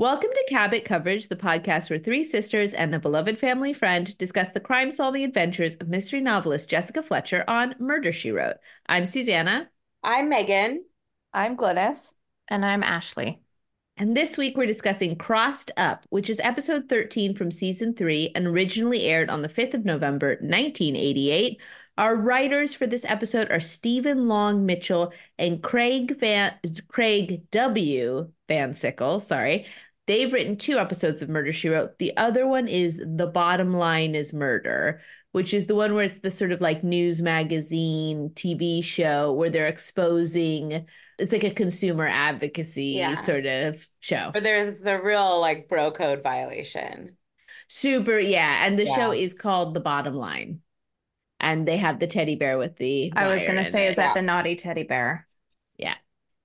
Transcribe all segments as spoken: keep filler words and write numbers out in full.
Welcome to Cabot Coverage, the podcast where three sisters and a beloved family friend discuss the crime-solving adventures of mystery novelist Jessica Fletcher on Murder, She Wrote. I'm Susanna. I'm Megan. I'm Glynis. And I'm Ashley. And this week we're discussing Crossed Up, which is episode thirteen from season three and originally aired on the fifth of November, nineteen eighty-eight. Our writers for this episode are Stephen Long Mitchell and Craig Van Craig W. Van Sickle. Sorry. They've written two episodes of Murder, She Wrote. The other one is The Bottom Line is Murder, which is the one where it's the sort of like news magazine T V show where they're exposing, it's like a consumer advocacy Yeah. sort of show. But there's the real like bro code violation. Super, yeah. And the Yeah. show is called The Bottom Line. And they have the teddy bear with the I was wire going to in say, it. is that Yeah. the naughty teddy bear? Yeah.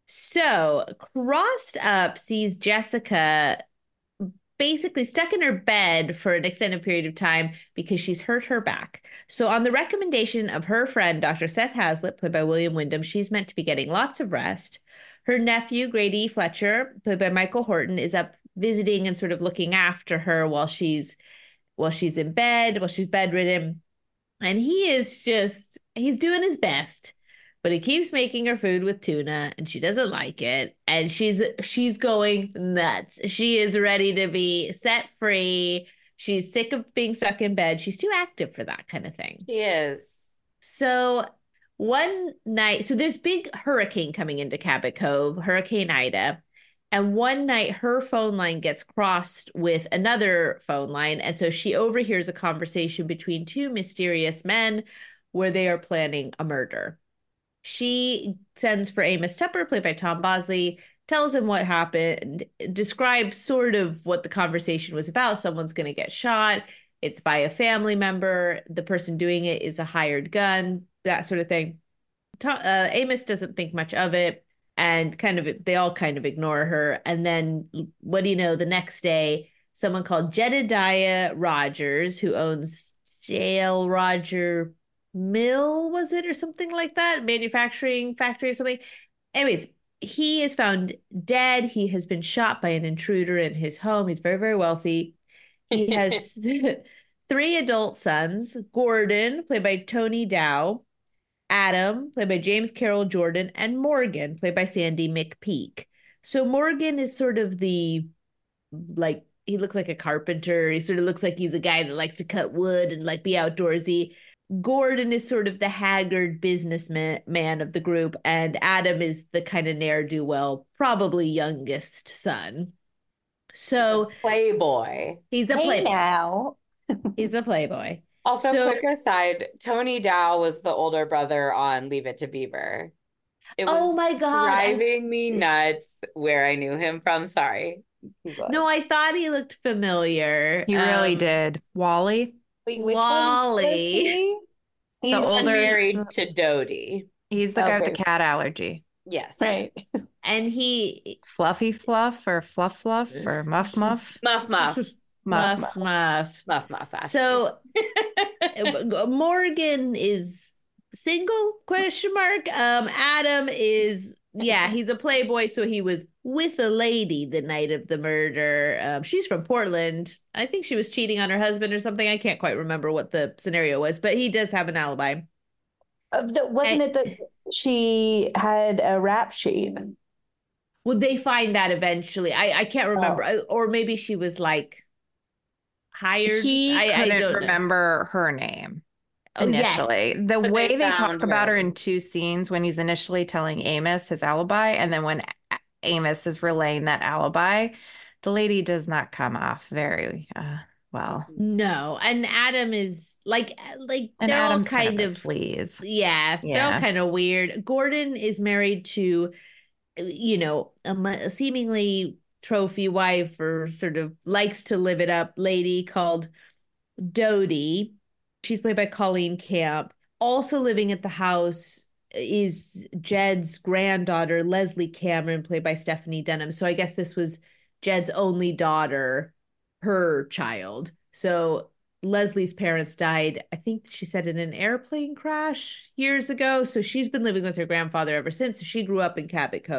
So Crossed Up sees Jessica basically stuck in her bed for an extended period of time because she's hurt her back. So on the recommendation of her friend, Doctor Seth Hazlitt, played by William Wyndham, she's meant to be getting lots of rest. Her nephew, Grady Fletcher, played by Michael Horton, is up visiting and sort of looking after her while she's while she's in bed, while she's bedridden. And he is just, he's doing his best. But he keeps making her food with tuna and she doesn't like it. And she's she's going nuts. She is ready to be set free. She's sick of being stuck in bed. She's too active for that kind of thing. She is. So one night, so there's big hurricane coming into Cabot Cove, Hurricane Ida. And one night her phone line gets crossed with another phone line. And so she overhears a conversation between two mysterious men where they are planning a murder. She sends for Amos Tupper, played by Tom Bosley, tells him what happened, describes sort of what the conversation was about. Someone's going to get shot. It's by a family member. The person doing it is a hired gun, that sort of thing. Uh, Amos doesn't think much of it, and kind of they all kind of ignore her. And then, what do you know, the next day, someone called Jedediah Rogers, who owns Jail Roger Mill, was it, or something like that, manufacturing factory or something. Anyways, he is found dead. He has been shot by an intruder in his home. He's very, very wealthy. He has three adult sons: Gordon, played by Tony Dow; Adam, played by James Carroll Jordan; and Morgan, played by Sandy McPeak. So Morgan is sort of the, like, he looks like a carpenter. He sort of looks like he's a guy that likes to cut wood and like be outdoorsy. Gordon is sort of the haggard businessman man of the group, and Adam is the kind of ne'er-do-well, probably youngest son. So Playboy. he's a Hey playboy. now. He's a playboy. Also, So- quick aside, Tony Dow was the older brother on Leave It to Beaver. It was Oh my God. I- driving me nuts where I knew him from. Sorry. No, I thought he looked familiar. He really Um, did. Wally, Wait, which Wally. one was he? He's The older- married to Dodie. he's the guy with Okay. the cat allergy. Yes. Right. And he, Fluffy Fluff or Fluff Fluff or Muff Muff? Muff muff. Muff. muff, muff. Muff muff. Ashley. So Morgan is single, question mark. Um, Adam is, yeah, he's a playboy, so he was with a lady the night of the murder. Um, she's from Portland. I think she was cheating on her husband or something. I can't quite remember what the scenario was, but he does have an alibi. Uh, no, wasn't it that she had a rap sheet? Would they find that eventually? I, I can't remember. I- Or maybe she was like hired. He I, I couldn't don't know. remember her name Oh, yes. initially. The But they way they, talk found about her her. in two scenes, when he's initially telling Amos his alibi, and then when A- Amos is relaying that alibi, the lady does not come off very uh, well. No, and Adam is like like And they're Adam's all kind a of sleaze. yeah, they're all Yeah. kind of weird. Gordon is married to, you know, a, mu- a seemingly trophy wife, or sort of likes to live it up lady called Dodie. She's played by Colleen Camp. Also living at the house is Jed's granddaughter, Leslie Cameron, played by Stephanie Denham. So I guess this was Jed's only daughter, her child. So Leslie's parents died, I think she said, in an airplane crash years ago. So she's been living with her grandfather ever since. So she grew up in Cabot Cove.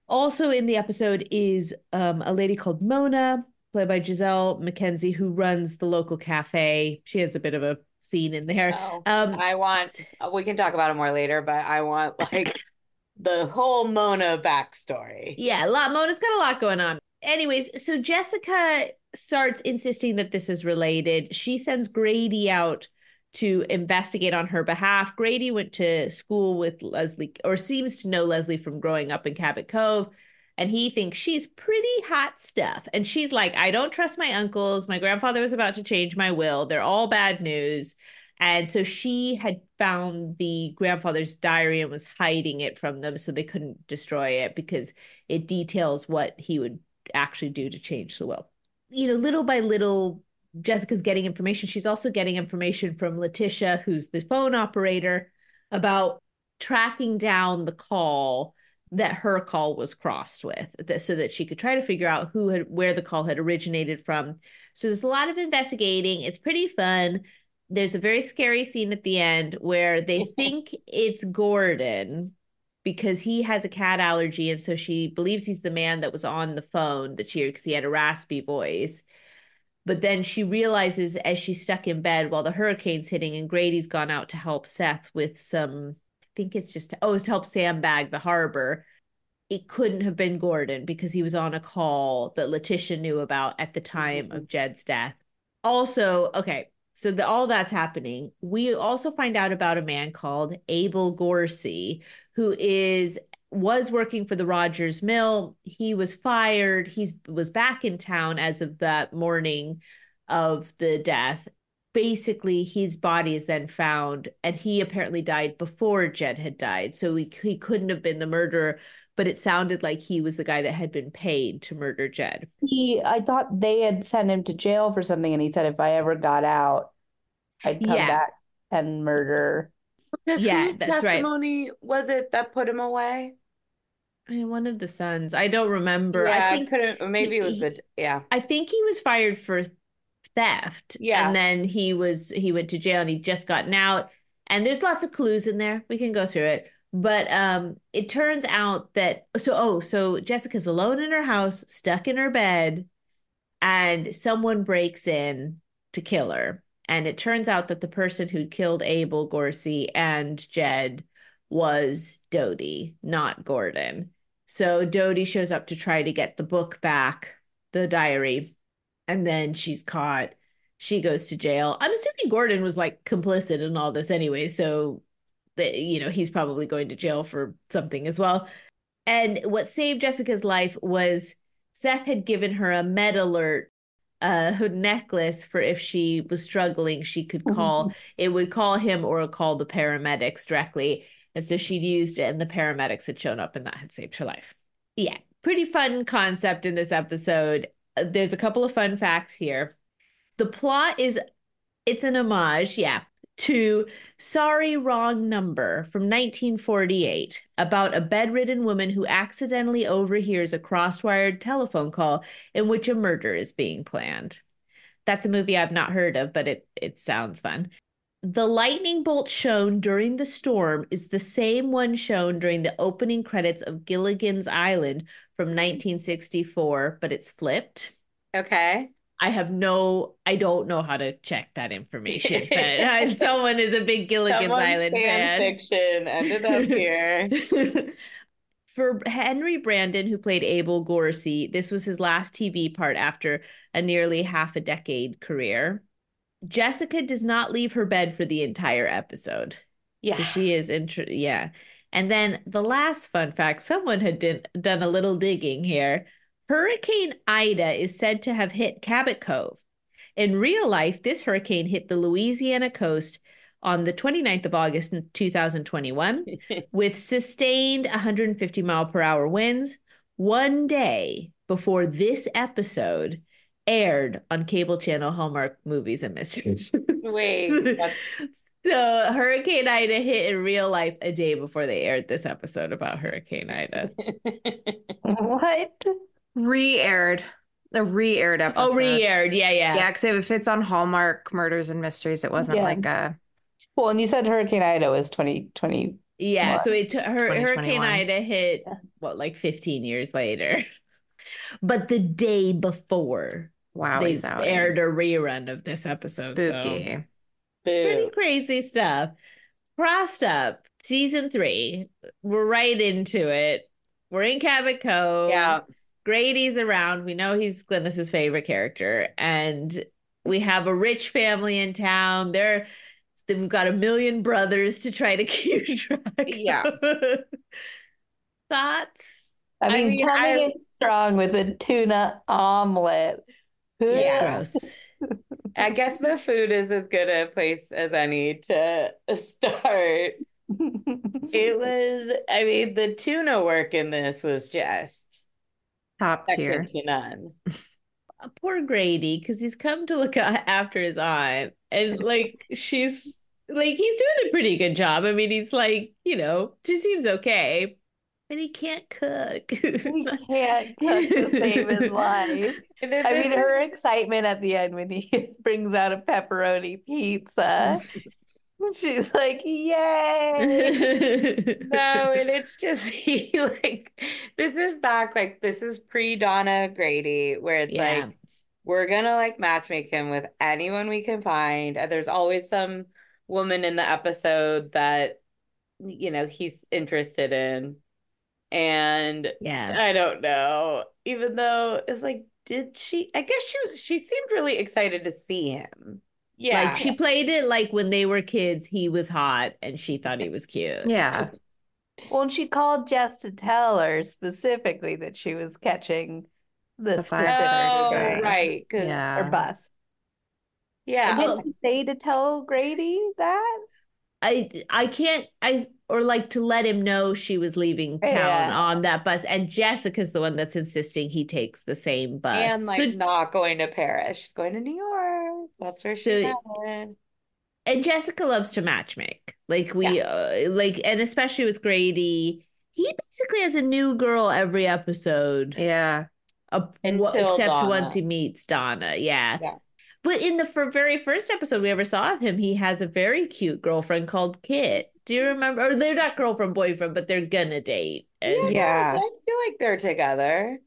Also in the episode is um, a lady called Mona, played by Giselle McKenzie, who runs the local cafe. She has a bit of a scene in there. Oh, Um, I want, we can talk about it more later, but I want like the whole Mona backstory. Yeah, a lot. Mona's got a lot going on. Anyways, so Jessica starts insisting that this is related. She sends Grady out to investigate on her behalf. Grady went to school with Leslie, or seems to know Leslie from growing up in Cabot Cove, and he thinks she's pretty hot stuff. And she's like, I don't trust my uncles. My grandfather was about to change my will. They're all bad news. And so she had found the grandfather's diary and was hiding it from them so they couldn't destroy it because it details what he would actually do to change the will. You know, little by little, Jessica's getting information. She's also getting information from Letitia, who's the phone operator, about tracking down the call that her call was crossed with, so that she could try to figure out who had, where the call had originated from. So there's a lot of investigating. It's pretty fun. There's a very scary scene at the end where they think it's Gordon because he has a cat allergy. And so she believes he's the man that was on the phone that she, because he had a raspy voice. But then she realizes as she's stuck in bed while the hurricane's hitting and Grady's gone out to help Seth with some, I think it's just, oh, it's to help sandbag the harbor. It couldn't have been Gordon because he was on a call that Letitia knew about at the time of Jed's death. Also, okay. So the, all that's happening. We also find out about a man called Abel Gorsey, who is was working for the Rogers Mill. He was fired. He was back in town as of that morning of the death. Basically, his body is then found, and he apparently died before Jed had died. So he, he couldn't have been the murderer, but it sounded like he was the guy that had been paid to murder Jed. He, I thought they had sent him to jail for something, and he said if I ever got out, I'd come Yeah. back and murder. Because Yeah, whose that's right. testimony was it that put him away? I mean, one of the sons. I don't remember. Yeah, I I think couldn't. Maybe he- it was he- the yeah. I think he was fired for theft. Yeah. And then he was he went to jail and he just gotten out. And there's lots of clues in there. We can go through it. But um it turns out that so oh, so Jessica's alone in her house, stuck in her bed, and someone breaks in to kill her. And it turns out that the person who killed Abel Gorsey and Jed was Dodie, not Gordon. So Dodie shows up to try to get the book back, the diary, and then she's caught. She goes to jail. I'm assuming Gordon was like complicit in all this anyway, so that, you know, he's probably going to jail for something as well. And what saved Jessica's life was Seth had given her a med alert uh necklace for if she was struggling, she could call, it would call him or call the paramedics directly. And so she'd used it and the paramedics had shown up and that had saved her life. Yeah, pretty fun concept in this episode. Uh, There's a couple of fun facts here. The plot is, it's an homage, yeah, to Sorry, Wrong Number from nineteen forty-eight about a bedridden woman who accidentally overhears a cross-wired telephone call in which a murder is being planned. That's a movie I've not heard of, but it, it sounds fun. The lightning bolt shown during the storm is the same one shown during the opening credits of Gilligan's Island from nineteen sixty-four, but it's flipped. Okay. I have no, I don't know how to check that information, but uh, someone is a big Gilligan's Someone's Island fan fan. fiction ended up here. For Henry Brandon, who played Abel Gorsey, this was his last T V part after a nearly half a decade career. Jessica does not leave her bed for the entire episode. Yeah. So she is, int- yeah. And then the last fun fact, someone had did, done a little digging here. Hurricane Ida is said to have hit Cabot Cove. In real life, this hurricane hit the Louisiana coast on the twenty-ninth of August in two thousand twenty-one with sustained one hundred fifty mile per hour winds one day before this episode aired on cable channel Hallmark Movies and Mysteries. Wait. That's... So Hurricane Ida hit in real life a day before they aired this episode about Hurricane Ida. What? Re-aired. The re-aired episode. Oh, re-aired. Yeah, yeah. Yeah, because if it's on Hallmark Murders and Mysteries, it wasn't Yeah. like a... Well, and you said Hurricane Ida was twenty twenty Yeah, so it What? took her Hurricane twenty twenty-one. Ida hit what like fifteen years later. But the day before Wowie they aired zowie. a rerun of this episode, so Spooky. pretty Boo. crazy stuff. Crossed Up, season three. We're right into it. We're in Cabot Cove. Yeah. Grady's around. We know he's Glynis's favorite character. And we have a rich family in town. They're we've got a million brothers to try to keep track Yeah. of. Thoughts? I I mean, mean, coming I in strong with a tuna omelet. Yeah. Gross. I guess the food is as good a place as any to start. It was, I mean, the tuna work in this was just Top tier. second to none. Poor Grady, because he's come to look a- after his aunt, and like she's like he's doing a pretty good job. I mean, he's like, you know, she seems okay, but he can't cook. He can't cook to save his life. And then I this mean, is- her excitement at the end when he brings out a pepperoni pizza. She's like, yay! No, and it's just he like this is back like this is pre-Donna Grady where it's Yeah. like we're gonna like matchmake him with anyone we can find. And there's always some woman in the episode that you know he's interested in. And Yeah. I don't know, even though it's like, did she? I guess she was. She seemed really excited to see him. Yeah, Like she played it like when they were kids, he was hot and she thought he was cute. Yeah. Well, and she called Jess to tell her specifically that she was catching the The five specific oh, train right, because Yeah. or bus. yeah, And Well- did you say to tell Grady that? I I can't I or like to let him know she was leaving town Yeah. on that bus. And Jessica's the one that's insisting he takes the same bus. and like So- not going to Paris. She's going to New York. That's where she's So- headed. and Jessica loves to matchmake. Like we uh, like and especially with Grady, he basically has a new girl every episode. Yeah. Uh, Until except Donna. once he meets Donna. Yeah. Yeah. But in the for very first episode we ever saw of him, he has a very cute girlfriend called Kit. Do you remember? Or they're not girlfriend, boyfriend, but they're gonna date. And, Yeah. I feel like they're together.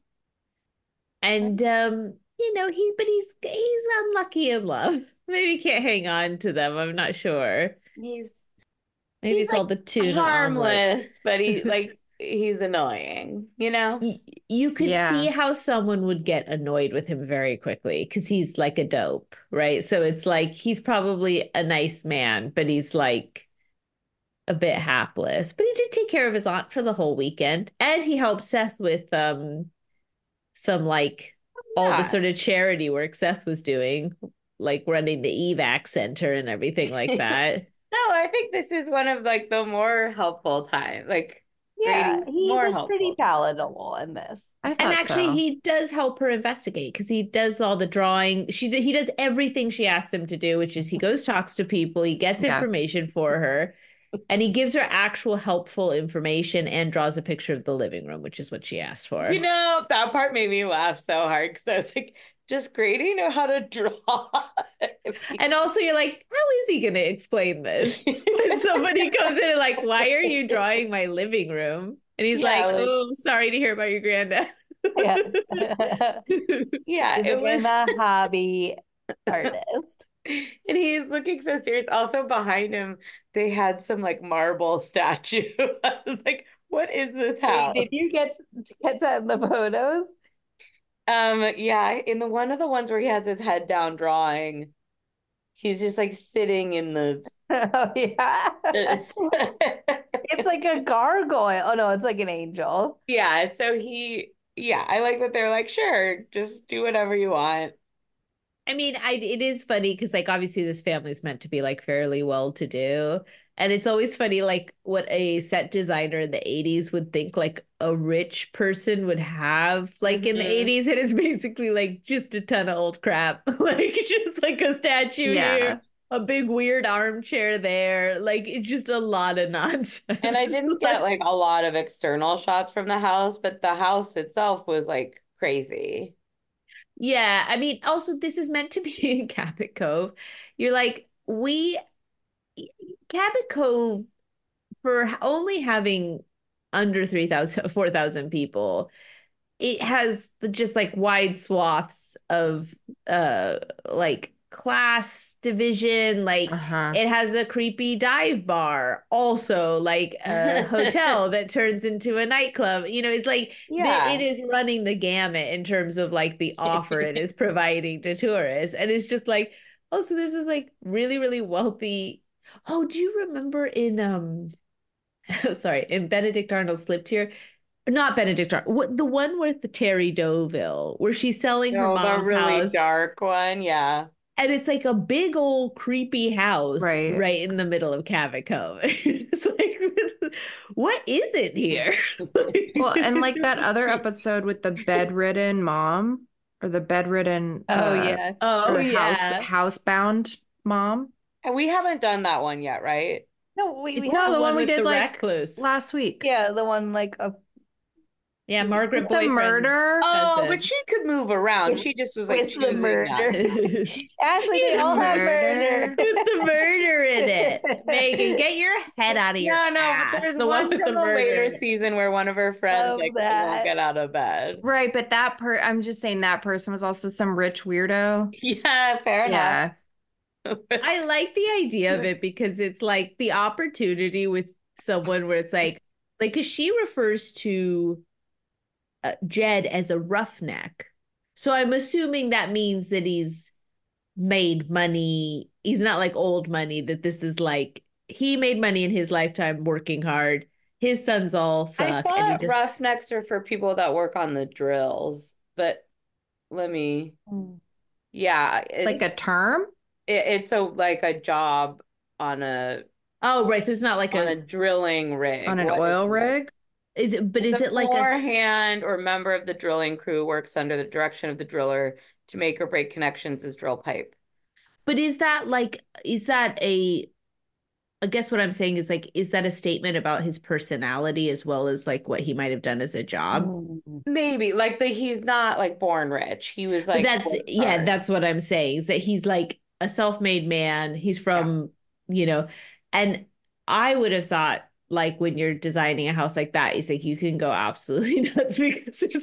and um, you know, he but he's he's unlucky in love. Maybe he can't hang on to them. I'm not sure. He's Maybe He's, it's all the tuna harmless, omelets. but he like he's annoying, you know? Y- You could Yeah. see how someone would get annoyed with him very quickly because he's like a dope, right? So it's like he's probably a nice man, but he's like a bit hapless. But he did take care of his aunt for the whole weekend, and he helped Seth with um some like all the Yeah. sort of charity work Seth was doing, like running the E VAC center and everything like that. No, I think this is one of like the more helpful time. Like Yeah, Grady's he more was helpful. pretty palatable in this. I And thought actually, so. he does help her investigate because he does all the drawing. She he does everything she asks him to do, which is he goes talks to people, he gets Yeah. information for her, and he gives her actual helpful information and draws a picture of the living room, which is what she asked for. You know, that part made me laugh so hard because I was like, does Grady know how to draw? And also, you're like, how is he going to explain this? When somebody comes in and like, why are you drawing my living room? And he's Yeah, like, like- oh, sorry to hear about your granddad. Yeah. Yeah, He's it was. a hobby artist. And he's looking so serious. Also, behind him, they had some like marble statue. I was like, what is this house? Wait, did you get get that in the photos? Um, yeah, in the one of the ones where he has his head down drawing, he's just like sitting in the. Oh yeah. It's It's like a gargoyle. Oh no, it's like an angel. yeah, so he, yeah, I like that they're like, sure, just do whatever you want. I mean, I it is funny because like obviously this family is meant to be like fairly well to do. And it's always funny like what a set designer in the eighties would think like a rich person would have like in the Mhm. eighties. And it's basically like just a ton of old crap. Like just like a statue Yeah. here, a big weird armchair there. Like it's just a lot of nonsense. And I didn't get like a lot of external shots from the house, but the house itself was like crazy. Yeah, I mean, also this is meant to be in Cabot Cove. You're like, we Cabot Cove for only having under three thousand, four thousand people, it has just like wide swaths of uh like class division. Like Uh-huh. it has a creepy dive bar, also like a hotel that turns into a nightclub. You know, it's like Yeah. it is running the gamut in terms of like the offer it is providing to tourists. And it's just like, oh, so this is like really, really wealthy. Oh, do you remember in um sorry, in Benedict Arnold Slipped Here? Not Benedict Arnold. What the one with the Terry Deauville, where she's selling her No, the mom's really house, dark one. Yeah. and it's like a big old creepy house Right. right in the middle of Cabot Cove. It's like, what is it here? Well, and like that other episode with the bedridden mom or the bedridden Oh uh yeah. Oh or house yeah. housebound mom. And we haven't done that one yet, right? No, we, we It's have No, the one we with did the like recluse. last week. yeah, the one like a Yeah, Margaret With the Boyfriend's murder. Oh, husband. but she could move around. With- She just was like with the choosing murder. not. Actually, they The all have murder. murder. With the murder in it. Megan, get your head out of your No, no, ass. but there's The one one with the from a murder later in it. season where one of her friends Love like that. won't get out of bed. Right, but that per I'm just saying that person was also some rich weirdo. Yeah, fair enough. Yeah. I like the idea of it because it's like the opportunity with someone where it's like, like, because she refers to uh, Jed as a roughneck. So I'm assuming that means that he's made money. He's not like old money, that this is like he made money in his lifetime working hard. His sons all suck. I and he thought just, roughnecks are for people that work on the drills, but let me, yeah, Like it's a term? it, it's a like a job on a oh, right. So it's not like on a, a drilling rig. On an What is oil it? rig? is it, but It's is a it like floor a, hand or member of the drilling crew works under the direction of the driller to make or break connections as drill pipe. but is that like, is that a, I guess what I'm saying is like, is that a statement about his personality as well as like what he might have done as a job? Mm. Maybe like the he's not like born rich. He was But like that's, worked yeah, hard. that's what I'm saying is that he's like a self-made man. He's from, you know, and I would have thought like when you're designing a house like that, it's like you can go absolutely nuts because it's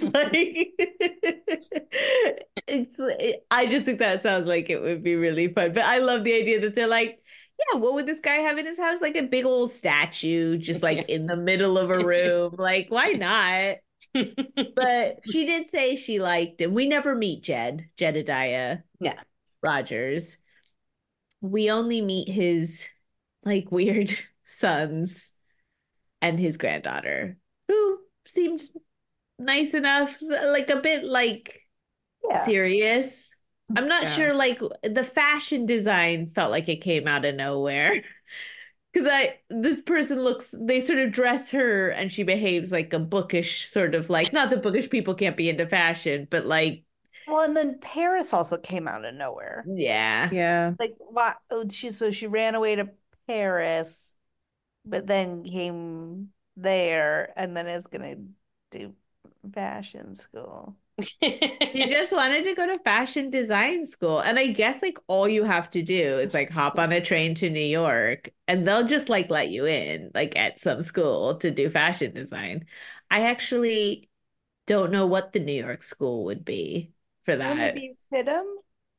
like it's it, I just think that sounds like it would be really fun. But I love the idea that they're like, yeah, what would this guy have in his house? Like a big old statue, just like in the middle of a room. Like, why not? But she did say she liked him. We never meet Jed, Jedediah Yeah. Rogers. We only meet his like weird sons and his granddaughter, who seemed nice enough, like a bit like Yeah. serious. I'm not Yeah. sure, like the fashion design felt like it came out of nowhere. Because I this person looks, they sort of dress her and she behaves like a bookish sort of like, not that bookish people can't be into fashion, but like, Well, and then Paris also came out of nowhere. yeah. Yeah. Like, why? Oh, she so she ran away to Paris, but then came there, and then is gonna do fashion school. She just wanted to go to fashion design school. And I guess like all you have to do is like hop on a train to New York and they'll just like let you in like at some school to do fashion design. I actually don't know what the New York school would be for Wouldn't it that. be Fidham?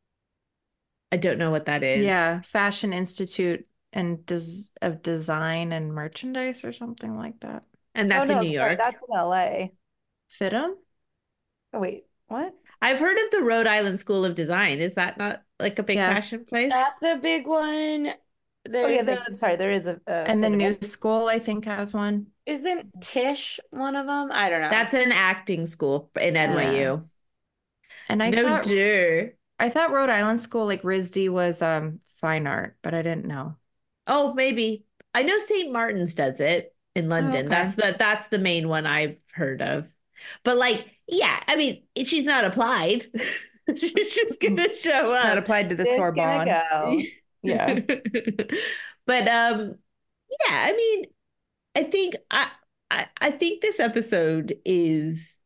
I don't know what that is. Yeah. Fashion Institute and Des of Design and Merchandise or something like that. And that's oh, in no, New sorry, York. that's in L A. Fidham? Oh, wait, what? I've heard of the Rhode Island School of Design. Is that not like a big Yeah. fashion place? That's a big one. Oh, There's yeah, like, there, sorry, there is a, a And the Fidham. new school, I think, has one. isn't Tisch one of them? I don't know. That's an acting school in N Y U. And I No thought dear. I thought Rhode Island School, like R I S D, was um fine art, but I didn't know. Oh, maybe. I know Saint Martin's does it in London. okay. That's the that's the main one I've heard of. But like, yeah, I mean, she's not applied. She's just gonna show It's not up. applied to the Just gonna Sorbonne. go. Yeah. But um, yeah, I mean, I think I, I I think this episode is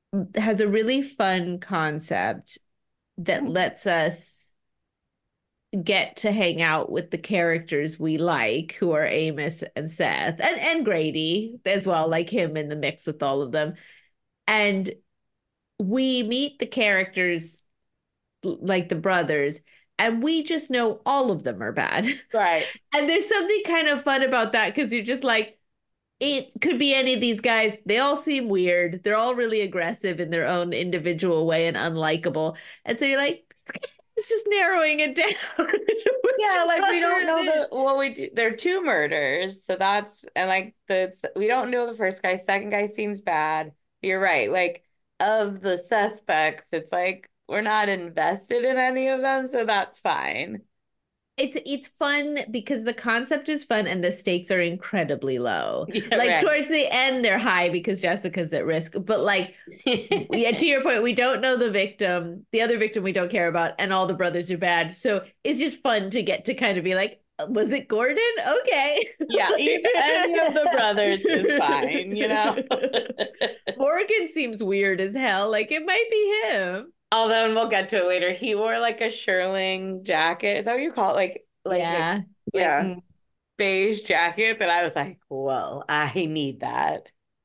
has a really fun concept that lets us get to hang out with the characters we like, who are Amos and Seth and, and Grady as well, like him in the mix with all of them. And we meet the characters like the brothers, and we just know all of them are bad. Right. And there's something kind of fun about that because you're just like, it could be any of these guys. They all seem weird. They're all really aggressive in their own individual way and unlikable. And so you're like, it's just narrowing it down. Yeah, like we don't know the well, we do. There are two murders, so that's and like the we don't know the first guy. Second guy seems bad. You're right. Like of the suspects, it's like we're not invested in any of them, so that's fine. It's it's fun because the concept is fun and the stakes are incredibly low. Yeah, like right. towards the end, they're high because Jessica's at risk. But like, yeah, to your point, we don't know the victim. The other victim we don't care about, and all the brothers are bad. So it's just fun to get to kind of be like, was it Gordon? Okay. Yeah, either, any of the brothers is fine, you know? Morgan seems weird as hell. Like it might be him. Although, and we'll get to it later, he wore like a shearling jacket. Is that what you call it? Like, like, Yeah. like, yeah, Mm. beige jacket that I was like, whoa, I need that.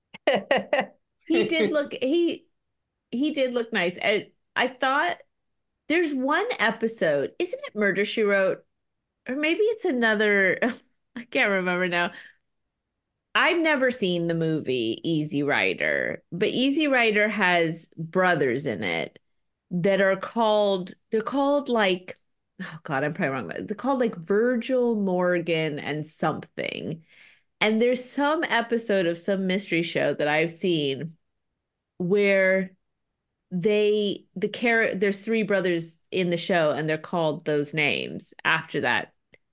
He did look he he did look nice. And I thought there's one episode, isn't it Murder She Wrote? Or maybe it's another, I can't remember now. I've never seen the movie Easy Rider, but Easy Rider has brothers in it that are called, they're called like, oh God, I'm probably wrong. They're called like Virgil, Morgan, and something. And there's some episode of some mystery show that I've seen where they, the character, there's three brothers in the show and they're called those names after that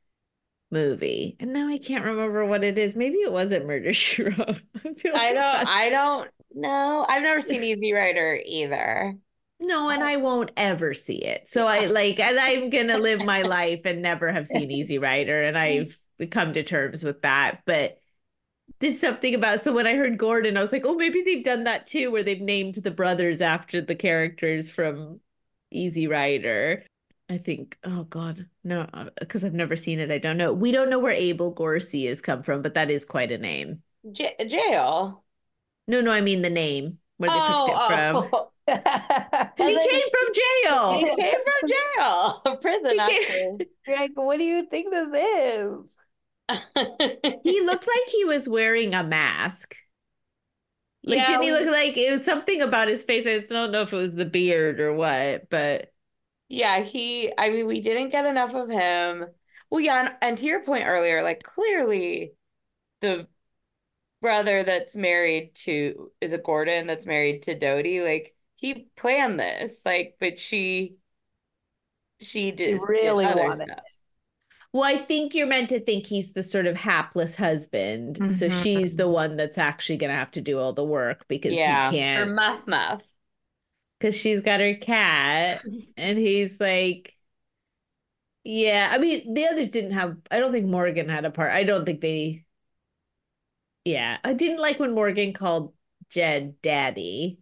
movie. And now I can't remember what it is. Maybe it wasn't Murder She Wrote. I feel I like don't, that- I don't know. I've never seen Easy Rider either. No, and I won't ever see it. So I like, and I'm gonna live my life and never have seen Easy Rider, and I've come to terms with that. But there's something about, so when I heard Gordon, I was like, oh, maybe they've done that too, where they've named the brothers after the characters from Easy Rider. I think, oh God, no, because I've never seen it. I don't know. We don't know where Abel Gorcey has come from, but that is quite a name. J jail. No, no, I mean the name, where they took it from. Oh, He came from jail. he came from jail, prison, He actually. You're like, what do you think this is? He looked like he was wearing a mask. Like, Yeah, didn't he we- look like it was something about his face? I don't know if it was the beard or what, but Yeah, he, I mean, we didn't get enough of him. Well, yeah, and, and to your point earlier, like clearly the brother that's married to, is it Gordon that's married to Dodie? Like he planned this, like, but she, she did really other wanted stuff. well, I think you're meant to think he's the sort of hapless husband. So Mhm. she's the one that's actually going to have to do all the work because Yeah, he or can't, Muff Muff. because she's got her cat. And he's like, yeah, I mean, the others didn't have, I don't think Morgan had a part. I don't think they, yeah. I didn't like when Morgan called Jed daddy.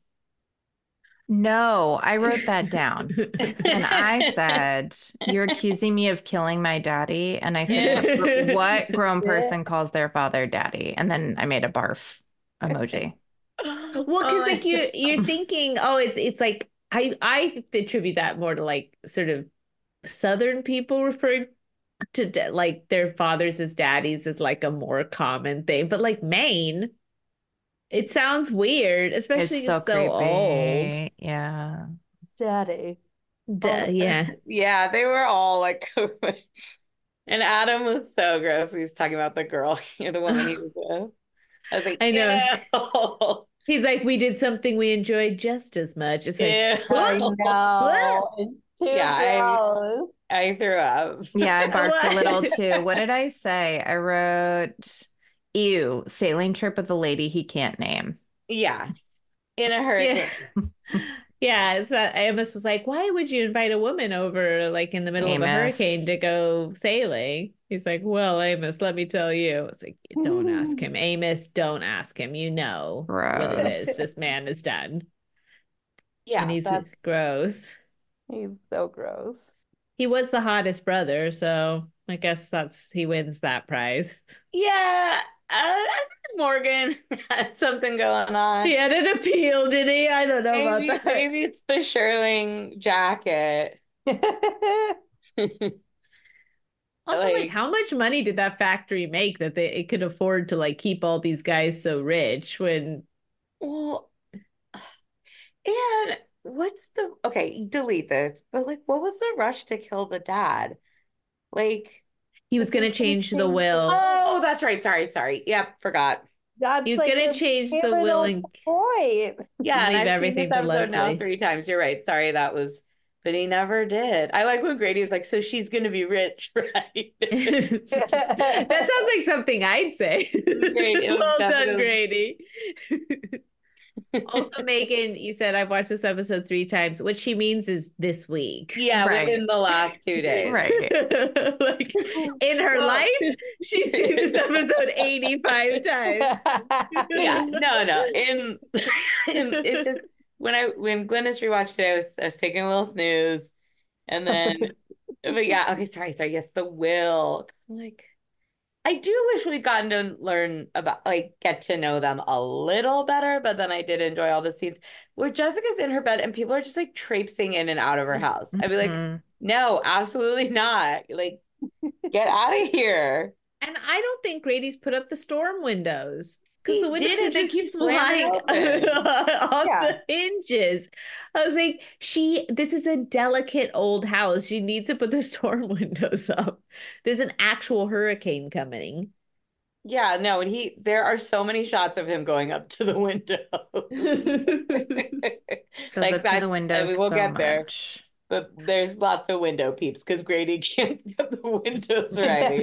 No, I wrote that down. And I said, you're accusing me of killing my daddy. And I said, what grown person calls their father daddy? And then I made a barf emoji. Well, because Oh my like you you're thinking, oh, it's it's like I I attribute that more to like sort of Southern people referring to da- like their fathers as daddies is like a more common thing, but like Maine, it sounds weird, especially It's so it's so old. creepy. Yeah. Daddy. Duh, yeah. Yeah, they were all like, and Adam was so gross. He was talking about the girl, the woman he was with. I was like, I know. ew. He's like, we did something we enjoyed just as much. It's like, Ew. I know. It's too Yeah, I- gross. I threw up. Yeah, I barfed a What? little too. What did I say? I wrote, ew, sailing trip with a lady he can't name. Yeah, in a hurricane. yeah, it's that Amos was like, why would you invite a woman over like in the middle of a Amos. hurricane to go sailing? He's like, well, Amos, let me tell you. It's like, don't ask him. Amos, don't ask him. You know what it Gross. is this man has done. Yeah, And he's that's gross. He's so gross. He was the hottest brother, so I guess that's he wins that prize. Yeah, uh, I think Morgan had something going on. He had an appeal, did he? I don't know Maybe, about that. maybe it's the Shirling jacket. Also, like, Like, how much money did that factory make that they it could afford to like keep all these guys so rich when well, and what's the okay, delete this, but like, what was the rush to kill the dad? Like, he was This going to is gonna change the change the- will? oh, that's right. Sorry, sorry. Yep, forgot. That's He was like gonna a change the pivotal will and point. Yeah, and leave I've seen everything this to episode now Leslie. three times. You're right. Sorry, that was, but he never did. I like when Grady was like, "So she's gonna be rich, right?" That sounds like something I'd say. Great. It was Well done, Jessica's- Grady. Also, Megan, you said I've watched this episode three times. What she means is this week. Yeah, Right. within the last two days. Right. Like in her Well- life, she's seen this episode eighty-five times. Yeah, no, no. In, in it's just when I when Glynis rewatched it, I was I was taking a little snooze, and then, but yeah, okay, sorry, sorry. Yes, the will. Like, I do wish we'd gotten to learn about, like, get to know them a little better, but then I did enjoy all the scenes where Jessica's in her bed and people are just like traipsing in and out of her house. I'd be like, Mhm. no, absolutely not. Like, get out of here. And I don't think Grady's put up the storm windows because He the windows didn't. are They just keep slamming flying open. off Yeah. the hinges. I was like, she, this is a delicate old house. She needs to put the storm windows up. There's an actual hurricane coming. Yeah, no, and he there are so many shots of him going up to the window. Goes Like up to that, the window and we will so get there. much. But there's lots of window peeps because Grady can't get the windows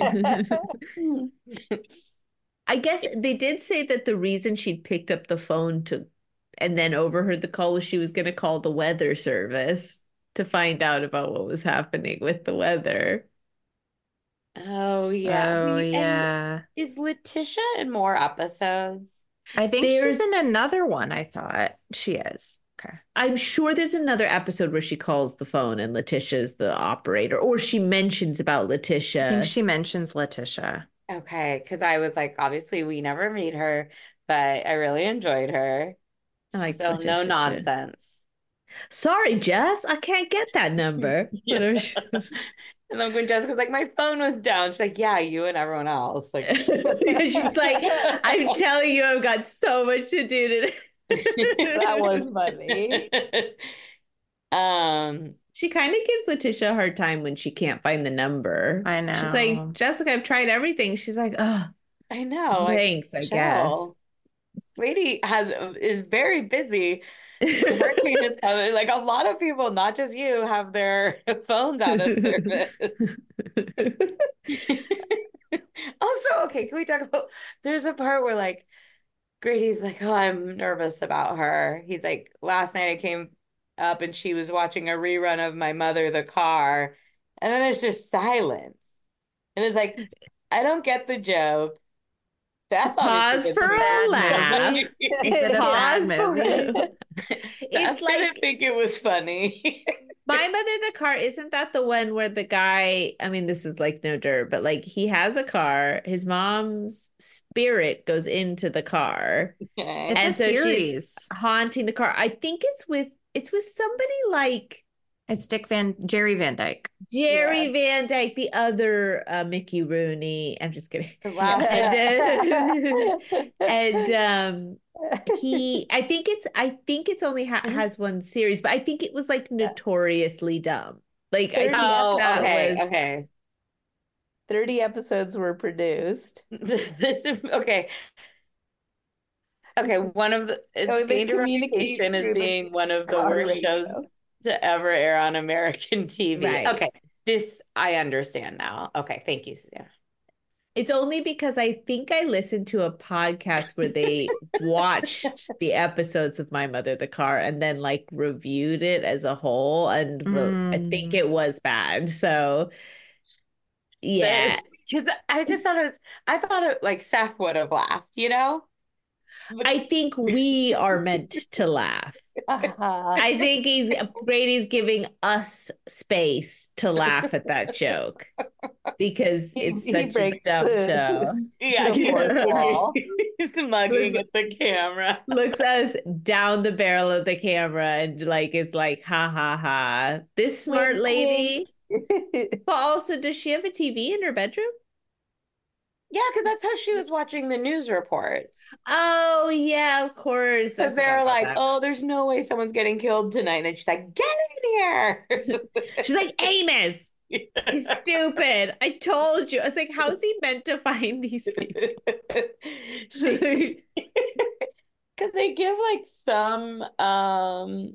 right. I guess they did say that the reason she picked up the phone to and then overheard the call was she was going to call the weather service to find out about what was happening with the weather. Oh yeah. Oh, We- and yeah. is Letitia in more episodes? I think There's- she's in another one, I thought. She is. Okay. I'm sure there's another episode where she calls the phone and Letitia's the operator, or she mentions about I Letitia. think she mentions Letitia. Okay, because I was like, obviously we never meet her, but I really enjoyed her. I liked So Letitia no too. nonsense. Sorry, Jess, I can't get that number. Yeah. Whatever she says. And then when Jessica's like, my phone was down, she's like, yeah, you and everyone else. Like, She's like, I'm telling you, I've got so much to do today. That was funny. Um, She kind of gives Letitia a hard time when she can't find the number. I know. She's like, Jessica, I've tried everything. She's like, oh, I know. Like, thanks, I guess. chill. Lady has is very busy. The hurricane is coming. Like a lot of people, not just you, have their phones out of service. Also, okay, can we talk about there's a part where like Grady's like, oh, I'm nervous about her. He's like, last night I came up and she was watching a rerun of My Mother, the Car. And then there's just silence. And it's like, I don't get the joke. Seth Pause obviously for gets a the laugh. movie. Is it a bad Pause for movie? a- Seth It's didn't like think it was funny. My Mother the Car, isn't that the one where the guy, I mean, this is like no dirt, but like he has a car, his mom's spirit goes into the car, Okay. It's And a so she's- series. haunting the car. I think it's with it's with somebody like It's Dick Van Jerry Van Dyke. Jerry Van Dyke, the other uh, Mickey Rooney. I'm just kidding. Wow. And, uh, and um he I think it's I think it's only ha- Mhm. has one series, but I think it was like notoriously dumb. Like I think Oh, that okay, was okay. thirty episodes were produced. This, this is okay. Okay, one of the it's So they gained a communicate reputation as through the being one of the car worst radio. shows to ever air on American T V. Right. Okay, this I understand now. Okay, thank you, Susanna. It's only because I think I listened to a podcast where they watched the episodes of My Mother the Car and then like reviewed it as a whole. And re- I think Mm. it was bad. So, yeah. Because I just thought it was, I thought it like Seth would have laughed, you know? I think we are meant to laugh. Uh-huh. I think he's Brady's giving us space to laugh at that joke because He- it's he such a breaks dumb the- show. Yeah, The fourth wall. he's mugging Looks- at the camera. Looks us down the barrel of the camera and like is like, ha ha ha. This smart Wink, lady. wink. But also, does she have a T V in her bedroom? Yeah, because that's how she was watching the news reports. Oh yeah, of course. I Because they're forgot about like, that. oh, there's no way someone's getting killed tonight. And then she's like, get in here. She's like, Amos, he's stupid. I told you. I was like, how's he meant to find these people? Because they give like some um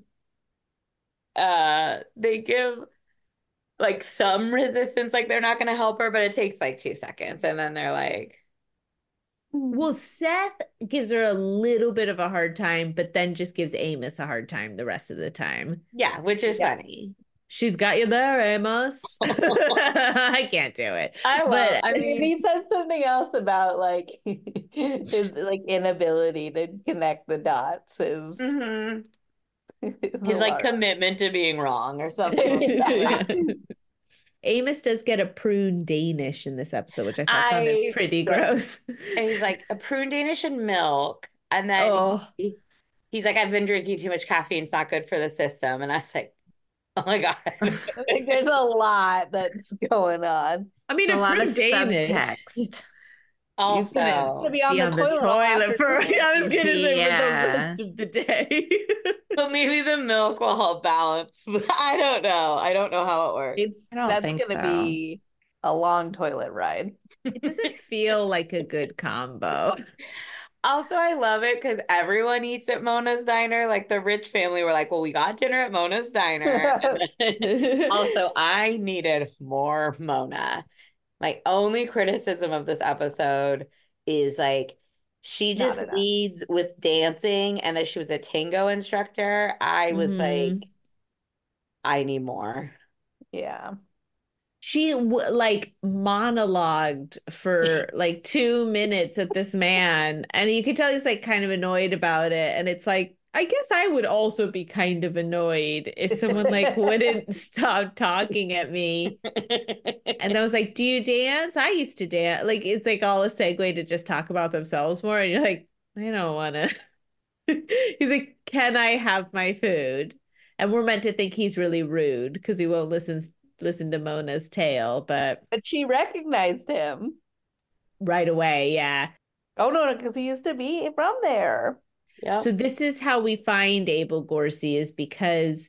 uh they give like some resistance, like they're not gonna help her, but it takes like two seconds and then they're like, Well, Seth gives her a little bit of a hard time, but then just gives Amos a hard time the rest of the time. yeah, which is Yeah. funny. She's got you there, Amos. I can't do it. I love, But- I And mean, he says something else about like his like inability to connect the dots. Is mhm. is He's like alarming. commitment to being wrong or something. like that. Amos does get a prune Danish in this episode, which I thought sounded I- pretty gross. And he's like, a prune Danish and milk. And then Oh. he- he's like, I've been drinking too much caffeine. It's not good for the system. And I was like, oh my God. Like, there's a lot that's going on. I mean, a a lot prune of Danish. subtext. Also, Gonna be on Be the on the toilet, all toilet for, afternoon. I was gonna say, for the Yeah. rest of the day. but maybe the milk will help balance. I don't know. I don't know how it works. It's I don't that's think gonna so. be a long toilet ride. It doesn't feel like a good combo. Also, I love it because everyone eats at Mona's Diner. Like the rich family were like, well, we got dinner at Mona's Diner. And then- also, I needed more Mona. My only criticism of this episode is like she Not just enough. leads with dancing and that she was a tango instructor. I was Mhm. like, I need more. Yeah. She w like monologued for like two minutes at this man, and you could tell he's like kind of annoyed about it. And it's like, I guess I would also be kind of annoyed if someone like wouldn't stop talking at me. And I was like, do you dance? I used to dance. Like, it's like all a segue to just talk about themselves more. And you're like, I don't want to. He's like, can I have my food? And we're meant to think he's really rude because he won't listen listen to Mona's tale, but But she recognized him. right away, yeah. Oh no, no, because he used to be from there. Yep. So this is how we find Abel Gorcey, is because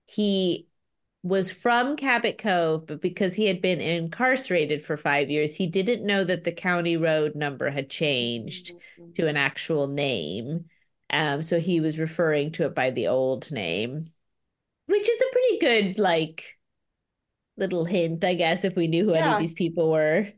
he was from Cabot Cove, but because he had been incarcerated for five years, he didn't know that the county road number had changed to an actual name. Um, so he was referring to it by the old name, which is a pretty good, like, little hint, I guess, if we knew who any Yeah. of these people were.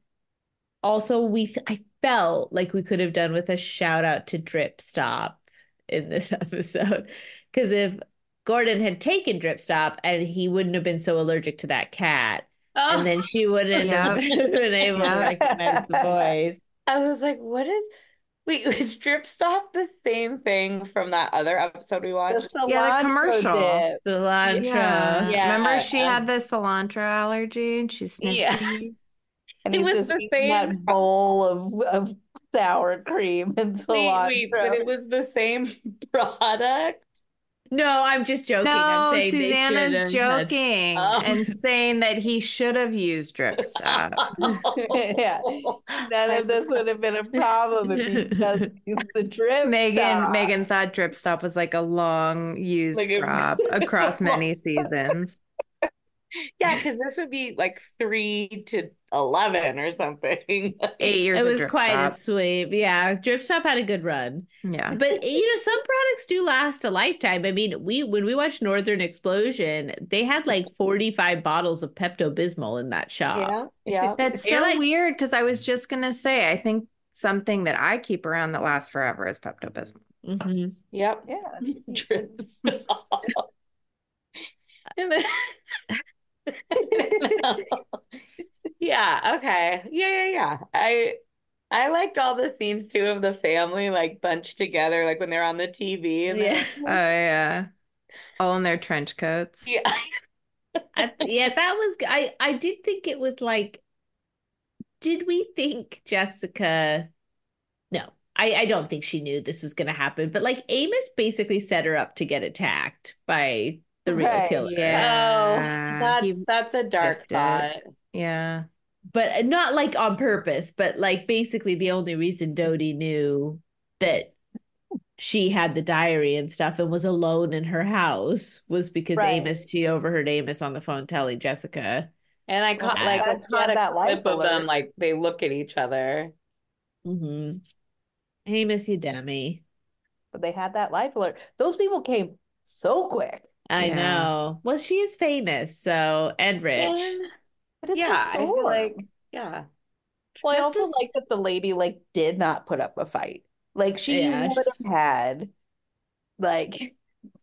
Also, we th I felt like we could have done with a shout out to Drip Stop in this episode, because if Gordon had taken Drip Stop and he wouldn't have been so allergic to that cat, Oh, and then she wouldn't have Yep. been able to Yep. recognize the voice. I was like, what is wait, is Drip Stop the same thing from that other episode we The watched? Yeah, the cilantro commercial. dip. Cilantro. Yeah. Yeah, Remember she um, had the cilantro allergy and she sniffed Yeah. me? And It he's was just the eating same- that bowl of, of sour cream and Wait, cilantro. wait, but it was the same product. No, I'm just joking. I'm No, saying they Susanna's should have had- joking Oh. and saying that he should have used Drip Stop. Yeah. None of this would have been a problem if he just used the drip Megan stop. Megan thought Drip Stop was like a long used Like it- prop across many seasons. Yeah, because this would be like three to eleven or something. Eight years It of was Drip quite a Stop. sweep. Yeah, Drip Stop had a good run. Yeah. But you know, some products do last a lifetime. I mean, we when we watched Northern Explosion, they had like forty-five bottles of Pepto-Bismol in that shop. Yeah, yeah. That's They're so like- weird because I was just gonna say I think something that I keep around that lasts forever is Pepto-Bismol. Mhm. Yep. Yeah. Drip Stop. And then yeah, okay. Yeah, yeah, yeah. I I liked all the scenes too of the family like bunched together, like when they're on the T V and Yeah. they're Oh yeah. All in their trench coats. yeah. I, yeah, that was I I did think it was like, did we think Jessica? No, I I don't think she knew this was going to happen. But like Amos basically set her up to get attacked by the real Right. killer. Oh, Yeah. that's He that's a dark gifted. thought. Yeah. But not like on purpose, but like basically the only reason Dodie knew that she had the diary and stuff and was alone in her house was because Right. Amos, she overheard Amos on the phone telling Jessica. And I Well, caught like that's we had not a that life clip of them alert. like they look at each other. Mm-hmm. Amos, you dummy. But they had that life alert. Those people came so quick. I Yeah. know. Well, she is famous, so, and rich. And But it's yeah, the I feel storm. like yeah. Well, I Except also this- like that the lady like did not put up a fight. Like she Yeah, would she's- have had like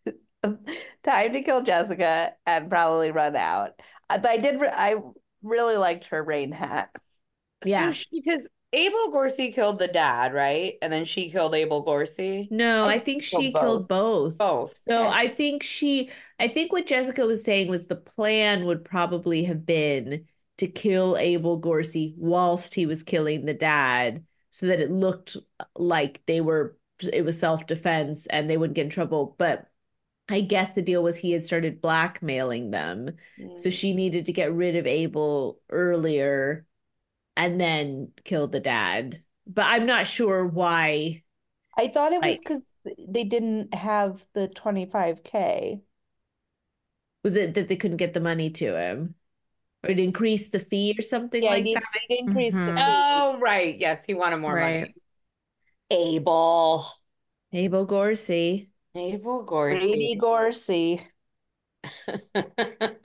time to kill Jessica and probably run out. I- But I did. Re I really liked her rain hat. Yeah. So she, because Abel Gorcey killed the dad, right? And then she killed Abel Gorcey. No, I I think killed she killed both. Both. So Okay. I think she, I think what Jessica was saying was the plan would probably have been to kill Abel Gorcey whilst he was killing the dad so that it looked like they were, it was self-defense and they wouldn't get in trouble. But I guess the deal was he had started blackmailing them. So Mm. she needed to get rid of Abel earlier and then kill the dad. But I'm not sure why. I thought it was Like, because they didn't have the twenty-five K. was it that they couldn't get the money to him? Or it increased the fee or something Yeah, like they, that? they increased the Mhm. fee. Oh, right. Yes, he wanted more Right. money. Abel. Abel Gorcey. Abel Brady Gorcey. Gorsey.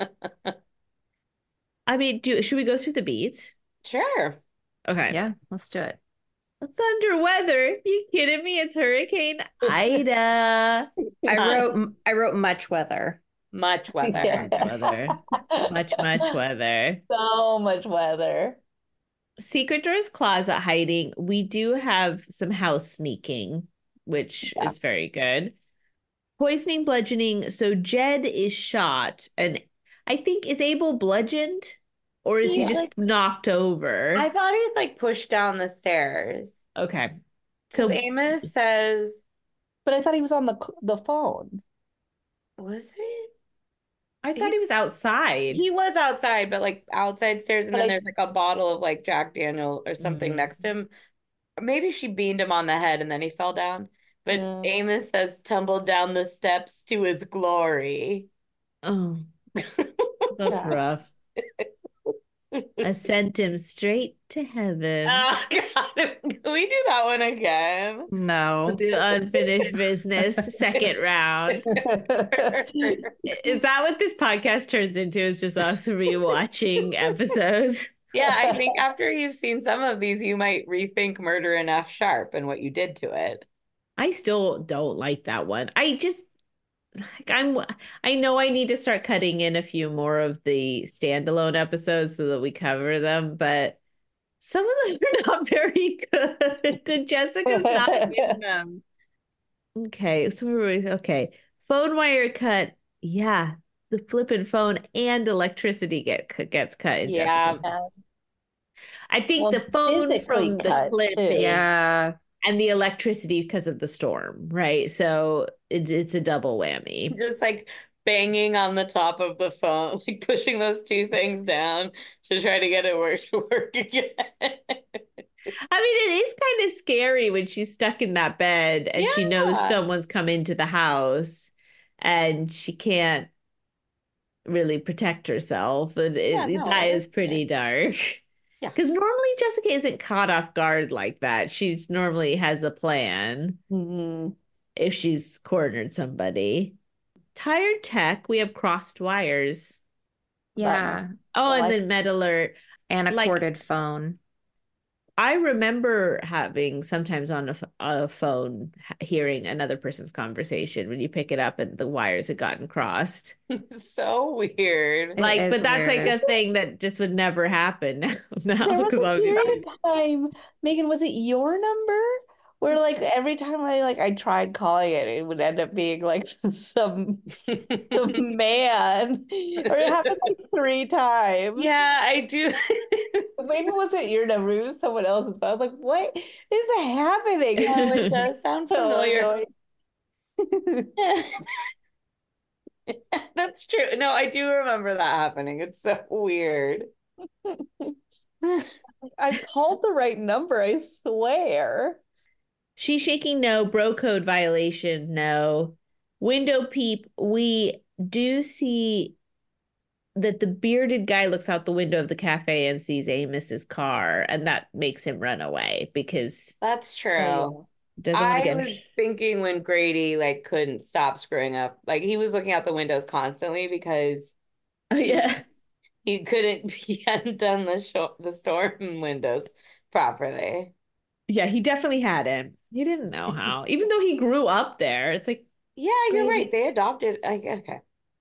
I mean, do should we go through the beats? Sure. Okay. Yeah, let's do it. Thunder weather. You kidding me? It's Hurricane Ida. I wrote I wrote much weather. Much weather. Yeah. Much weather. Much, much weather. So much weather. Secret Door's closet hiding. We do have some house sneaking, which Yeah. is very good. Poisoning, bludgeoning. So Jed is shot, and I think is Abel bludgeoned, or is he Yeah, just like- knocked over? I thought he'd like pushed down the stairs. Okay. So So Amos says, But I thought he was on the the phone. was it? I thought he was outside. He was outside, but like outside stairs, and But then I- there's like a bottle of like Jack Daniel or something Mhm. next to him. Maybe she beamed him on the head and then he fell down. But Yeah. Amos says tumbled down the steps to his glory. Oh, that's Yeah. rough. I sent him straight to heaven. Oh God, can we do that one again? We'll No. do unfinished business, second round. Is that what this podcast turns into? Is just us rewatching episodes? Yeah, I think after you've seen some of these, you might rethink Murder in F Sharp and what you did to it. I still don't like that one. I just like I'm I know I need to start cutting in a few more of the standalone episodes so that we cover them, but some of them are not very good. Jessica's not in them. Okay, so where were we? Okay. Phone wire cut. Yeah, the flipping phone and electricity get gets cut in Yeah. Jessica's. I think Well, the phone physically from the cut, clip too. is- Yeah. and the electricity because of the storm, right? So it, it's a double whammy. Just like banging on the top of the phone, like pushing those two things down to try to get it work to work again. I mean, it is kind of scary when she's stuck in that bed and she knows Yeah. someone's come into the house and she can't really protect herself. And it, Yeah, no, that it is is pretty dark. Yeah. Because normally Jessica isn't caught off guard like that. She normally has a plan Mhm. if she's cornered somebody. Tired tech, we have crossed wires. Yeah. Oh, Well, and I- then med alert. And a Like- corded phone. I remember having sometimes on a, f- a phone h- hearing another person's conversation when you pick it up and the wires had gotten crossed. So weird. It Like, is but that's like weird. a thing that just would never happen now. Now There was because a period obviously, of time, Megan, was it your number? Where like every time I like I tried calling it, it would end up being like some some man. Or it happened like three times. Yeah, I do. Maybe it wasn't your number, it was someone else's. But I was like, what is happening? No, it does sound So familiar. annoying. That's true. No, I do remember that happening. It's so weird. I called the right number, I swear. she's shaking no, bro code violation, no. Window peep, we do see that the bearded guy looks out the window of the cafe and sees Amos's car, and that makes him run away because That's true. Oh, doesn't want to I get was thinking when Grady like couldn't stop screwing up, like he was looking out the windows constantly because oh, yeah. he couldn't, he hadn't done the show, the storm windows properly. Yeah, he definitely had him. He didn't know how. Even though he grew up there, it's like Yeah, you're Grady. right. They adopted. Like, okay.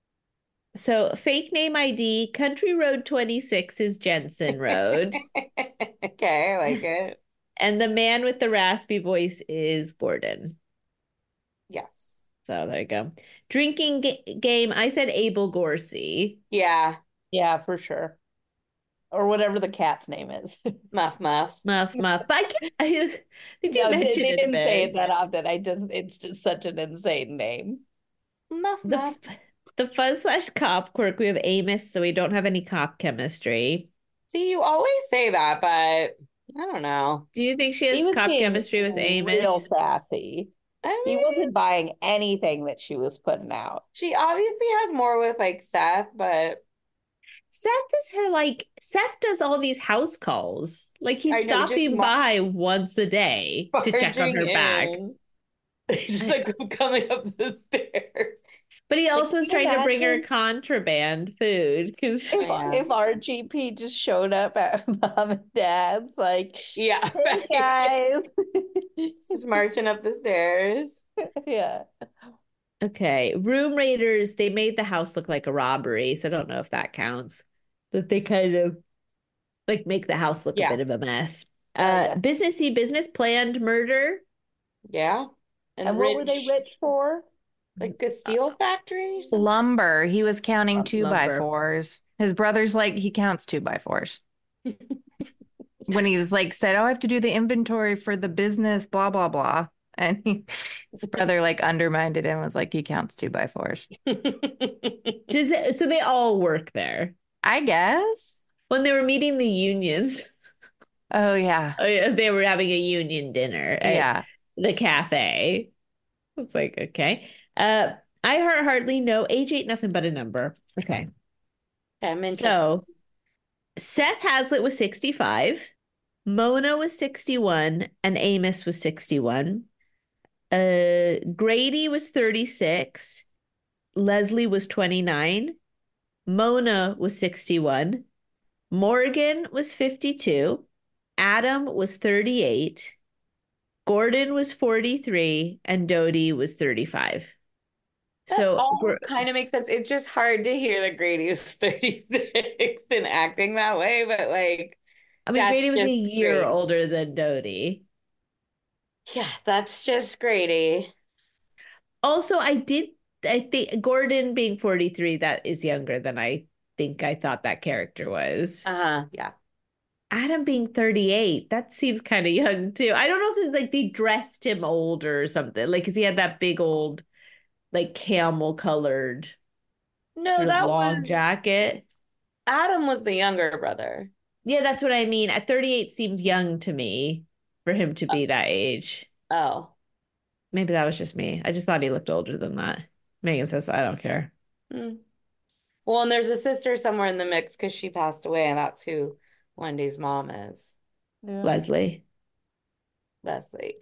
So fake name I D, Country Road twenty-six is Jensen Road. Okay, I like it. And the man with the raspy voice is Gordon. Yes. So there you go. Drinking ga- game, I said Abel Gorsey. Yeah. yeah, for sure. Or whatever the cat's name is. Muff muff. Muff, muff. But I can't, I, they do No, they, mention they it a didn't say bit. it that often. I just it's just such an insane name. Muff The, muff. f- the fuzz slash cop quirk, we have Amos, so we don't have any cop chemistry. See, you always say that, but I don't know. Do you think she He has was cop being chemistry with real Amos? sassy. I He mean, wasn't buying anything that she was putting out. she obviously has more with like Seth, but Seth is her like Seth does all these house calls. Like I he's know, just stopping mar- by once a day to check on barging her back. in. He's just like coming up the stairs. But he Like, also is can you trying to bring her imagine contraband food because if, Yeah. if R G P just showed up at mom and dad's, like, Yeah, hey guys. just marching up the stairs. Yeah. okay, room raiders, they made the house look like a robbery, so I don't know if that counts. That they kind of like make the house look a Yeah. bit of a mess. Oh, Uh yeah. businessy business planned murder. Yeah. And, And what were they rich, rich for? like a steel factory or something? Lumber. He was counting Lum- two by lumber. fours. His brother's like, he counts two by fours. When he was like, said, oh, I have to do the inventory for the business, blah, blah, blah. And he, his brother like undermined it and was like, he counts two by fours. Does it, so they all work there. I guess. When they were meeting the unions, Oh, yeah. oh, yeah, they were having a union dinner at Yeah. the cafe. It's like, okay. Uh, I heart hardly know. Age ain't nothing but a number. Okay. I'm interested. So Seth Hazlitt was sixty-five, Mona was sixty-one, and Amos was sixty-one. Uh, Grady was thirty-six, Leslie was twenty-nine, Mona was sixty-one, Morgan was fifty-two, Adam was thirty-eight, Gordon was forty-three, and Dodie was thirty-five. That So all Gr- kind of makes sense. It's just hard to hear that Grady is thirty-six and acting that way, but like, I mean, that's Grady was a just year Grady. older than Dodie. Yeah, that's just Grady. Also, I did, I think Gordon being forty-three, that is younger than I think I thought that character was. Uh-huh. Yeah. Adam being thirty-eight, that seems kind of young too. I don't know if it's like they dressed him older or something, like, because he had that big old, like, camel colored No, sort of that long was jacket. Adam was the younger brother. Yeah, that's what I mean. At thirty-eight seems young to me for him to be that age. Oh. Maybe that was just me. I just thought he looked older than that. Megan says, I don't care. Hmm. Well, and there's a sister somewhere in the mix because she passed away, and that's who Wendy's mom is. Yeah. Leslie. Leslie.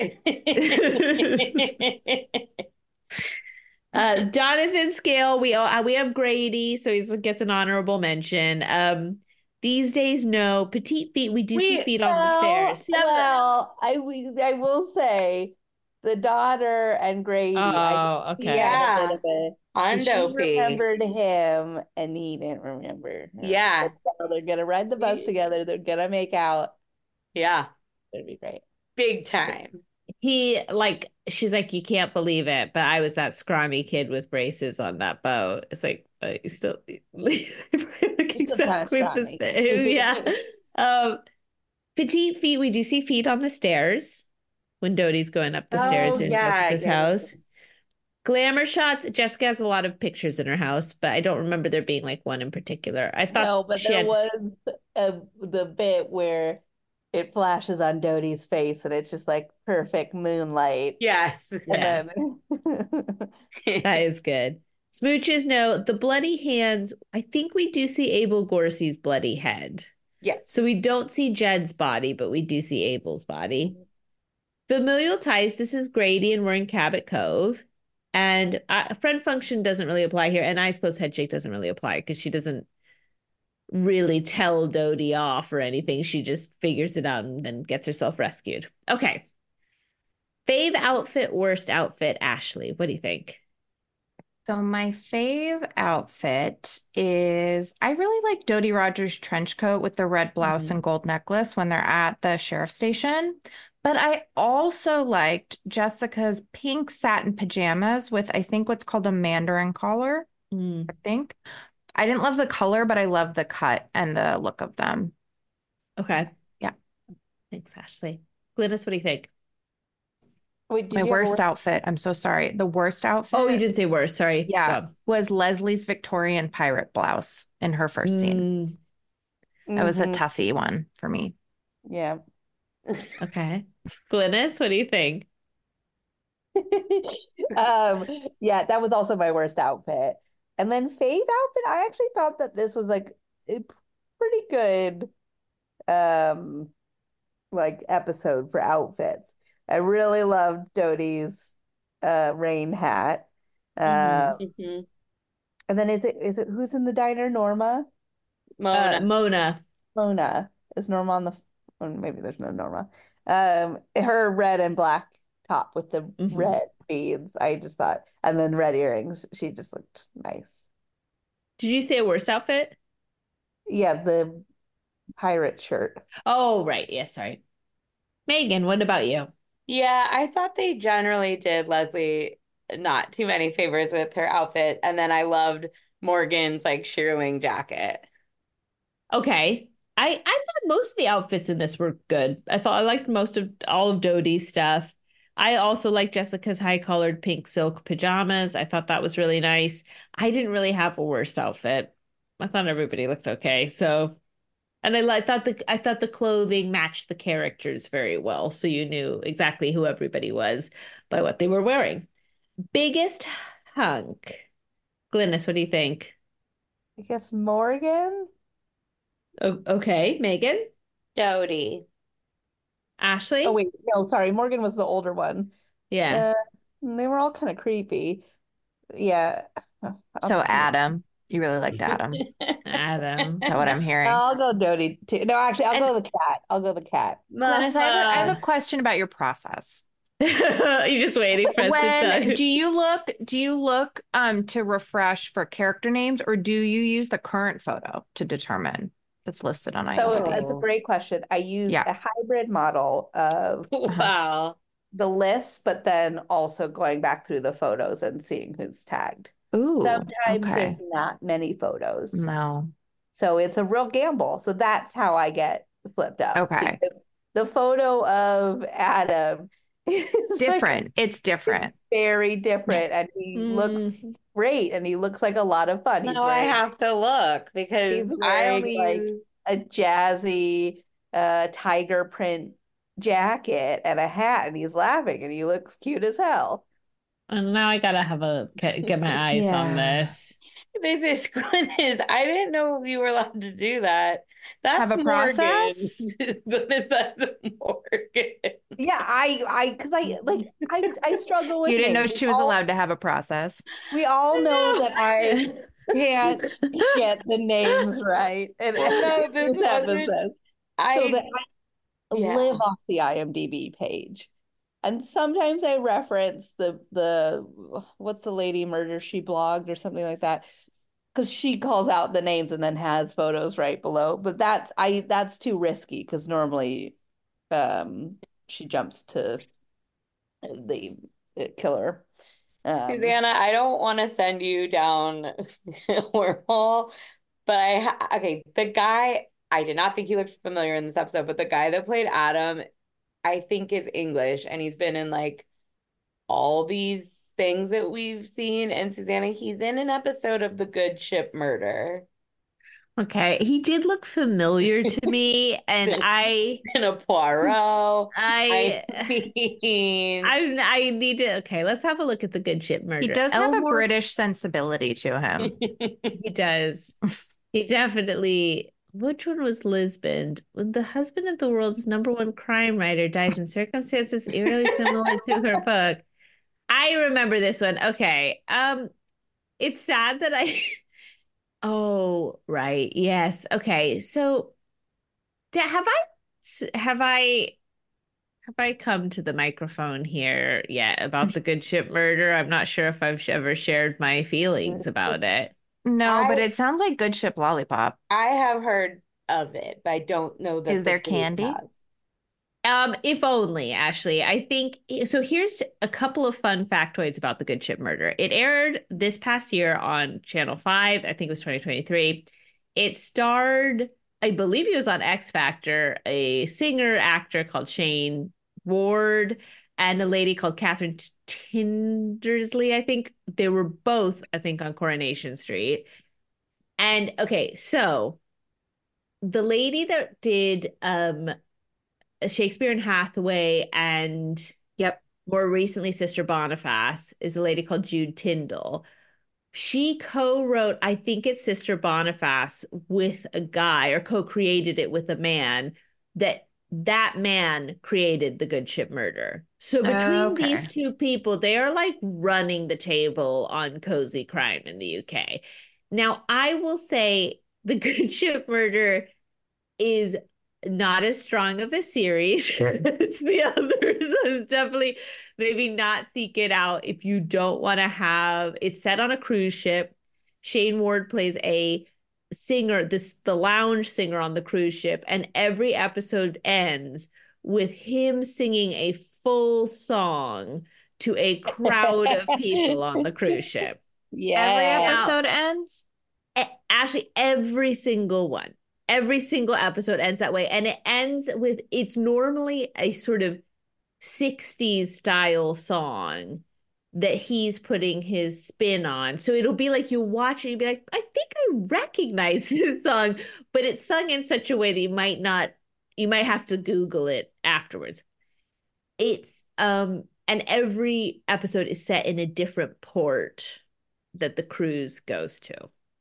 Uh, Jonathan Scale, we all, uh, we have Grady, so he gets an honorable mention. Um, These days, no. Petite feet, we do see We- feet on the Well, stairs. well, I we I will say the daughter and Grady, I Oh, did see okay. that a Yeah. little bit. On She Dopey. remembered him and he didn't remember her. Yeah. So they're gonna ride the bus together. They're gonna make out. Yeah. It'd be great. Big time. He, like, she's like, you can't believe it, but I was that scrawny kid with braces on that boat. It's like, uh, you still look Still kinda exactly the scrawny. same. Yeah. Um, petite feet, we do see feet on the stairs when Dodie's going up the stairs Oh, in yeah, Jessica's yeah, yeah. house. Glamour shots. Jessica has a lot of pictures in her house, but I don't remember there being like one in particular. I thought No, but she there had. was a, the bit where it flashes on Dodie's face and it's just like perfect moonlight. Yes. Yeah. And then That is good. Smooches, no. The bloody hands, I think we do see Abel Gorsey's bloody head. Yes. So we don't see Jed's body, but we do see Abel's body. Familial ties, this is Grady and we're in Cabot Cove. And uh, friend function doesn't really apply here. And I suppose headshake doesn't really apply because she doesn't really tell Dodie off or anything. She just figures it out and then gets herself rescued. Okay. Fave outfit, worst outfit, Ashley. What do you think? So my fave outfit is I really like Dodie Rogers' trench coat with the red blouse Mhm. and gold necklace when they're at the sheriff's station. But I also liked Jessica's pink satin pajamas with, I think, what's called a mandarin collar, Mm, I think. I didn't love the color, but I love the cut and the look of them. okay. Yeah. Thanks, Ashley. Glynis, what do you think? Wait, did My you have a worst worst- outfit, I'm so sorry. The worst outfit Oh, you did say worse. Sorry. Yeah, Go. was Leslie's Victorian pirate blouse in her first scene. Mm, That was a Mhm. toughie one for me. Yeah. okay. Glynis, what do you think? Um, yeah, that was also my worst outfit. And then fave outfit, I actually thought that this was like a pretty good um like episode for outfits. I really loved Dodie's uh rain hat. Uh, Mhm. Mhm. and then is it is it who's in the diner? Norma? Mona. Uh, Mona. Mona. Is Norma on the oh, maybe there's no Norma. Um, her red and black top with the Mhm. red beads. I just thought, and then red earrings. She just looked nice. Did you say a worst outfit? Yeah, the pirate shirt. Oh, right. Yes, sorry. Megan, what about you? Yeah, I thought they generally did Leslie not too many favors with her outfit. And then I loved Morgan's like shearling jacket. Okay. I I thought most of the outfits in this were good. I thought I liked most of all of Dodie's stuff. I also liked Jessica's high-collared pink silk pajamas. I thought that was really nice. I didn't really have a worst outfit. I thought everybody looked okay. So, and I like thought the I thought the clothing matched the characters very well, so you knew exactly who everybody was by what they were wearing. Biggest hunk. Glynis, what do you think? I guess Morgan. O- okay, Megan, Dodie. Ashley. Oh wait, no, sorry. Morgan was the older one. Yeah. Uh, they were all kind of creepy. Yeah. So I'll, Adam, you really liked Adam. Is Adam. that what I'm hearing? I'll go Dodie too. No, actually, I'll go the cat. I'll go the cat. Glennis, I have, a, I have Muffa. a question about your process. You're just waiting for us to When talk. do you look do you look um to refresh for character names, or do you use the current photo to determine that's listed on So IMDb? that's a great question. I use Yeah. a hybrid model of Wow. the list, but then also going back through the photos and seeing who's tagged. Ooh, Sometimes okay. there's not many photos. No. So it's a real gamble. So that's how I get flipped up. Okay. Because the photo of Adam is like Different. It's different. very different. And he looks Mm, great and he looks like a lot of fun. He's Now I wearing have to look because he's I wearing, only like, use a jazzy uh tiger print jacket and a hat and he's laughing and he looks cute as hell. and now I gotta have a get get my eyes on Yeah. this. this is Glynis. I didn't know you were allowed to do that. That's Have a Morgan. process? Glynis, that's Morgan. Yeah, I I because I like I I struggle with You didn't know names. she We was all- allowed to have a process. We all know No. that I can't get the names right in Well, no, this this wasn't. episode. I So that I yeah. live off the IMDb page. And sometimes I reference the the what's the lady murder she blogged or something like that. Because she calls out the names and then has photos right below. But that's I that's too risky because normally um she jumps to the killer. Um, Susanna, I don't want to send you down a wormhole, but I ha okay, the guy, I did not think he looked familiar in this episode, but the guy that played Adam, I think is English, and he's been in like all these things that we've seen. And Susanna, he's in an episode of The Good Ship Murder. Okay, he did look familiar to me, and I, In a Poirot. I, I mean, I, I need to. Okay, let's have a look at the Good Ship Murder. He does have a Elmore, British sensibility to him. he does. He definitely. Which one was Lisbon? When the husband of the world's number one crime writer dies in circumstances eerily similar to her book. I remember this one. Okay. Um, it's sad that I. Oh, right. Yes. Okay. So, da- have I have I have I come to the microphone here yet about the Good Ship Murder? I'm not sure if I've ever shared my feelings about it. No, but I it sounds like Good Ship Lollipop. I have heard of it, but I don't know that Is the there case candy? has. Um, if only, Ashley. I think so. Here's a couple of fun factoids about the Good Ship Murder. It aired this past year on Channel five. I think it was twenty twenty-three. It starred, I believe he was on X Factor, a singer actor called Shane Ward and a lady called Catherine Tindersley. I think they were both, I think, on Coronation Street. And okay, so the lady that did um Shakespeare and Hathaway and Yep. more recently Sister Boniface is a lady called Jude Tyndall. She co-wrote, I think it's Sister Boniface with a guy or co-created it with a man that that man created the Good Ship Murder. So between Okay. these two people, they are like running the table on cozy crime in the U K. Now, I will say the Good Ship Murder is not as strong of a series as the others. So definitely maybe not seek it out if you don't want to have it's set on a cruise ship. Shane Ward plays a singer, this the lounge singer on the cruise ship, and every episode ends with him singing a full song to a crowd of people on the cruise ship. Yeah. Every Now- episode ends? A- Actually, every single one. Every single episode ends that way. And it ends with, it's normally a sort of sixties style song that he's putting his spin on. So it'll be like you watch it, you'd be like, I think I recognize this song, but it's sung in such a way that you might not, you might have to Google it afterwards. It's, um, and every episode is set in a different port that the cruise goes to.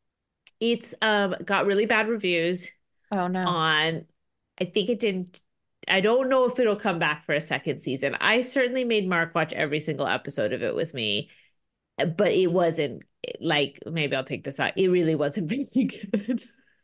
It's um got really bad reviews. Oh no. On, I think it didn't, I don't know if it'll come back for a second season. I certainly made Mark watch every single episode of it with me, but it wasn't like, maybe I'll take this out. It really wasn't very good.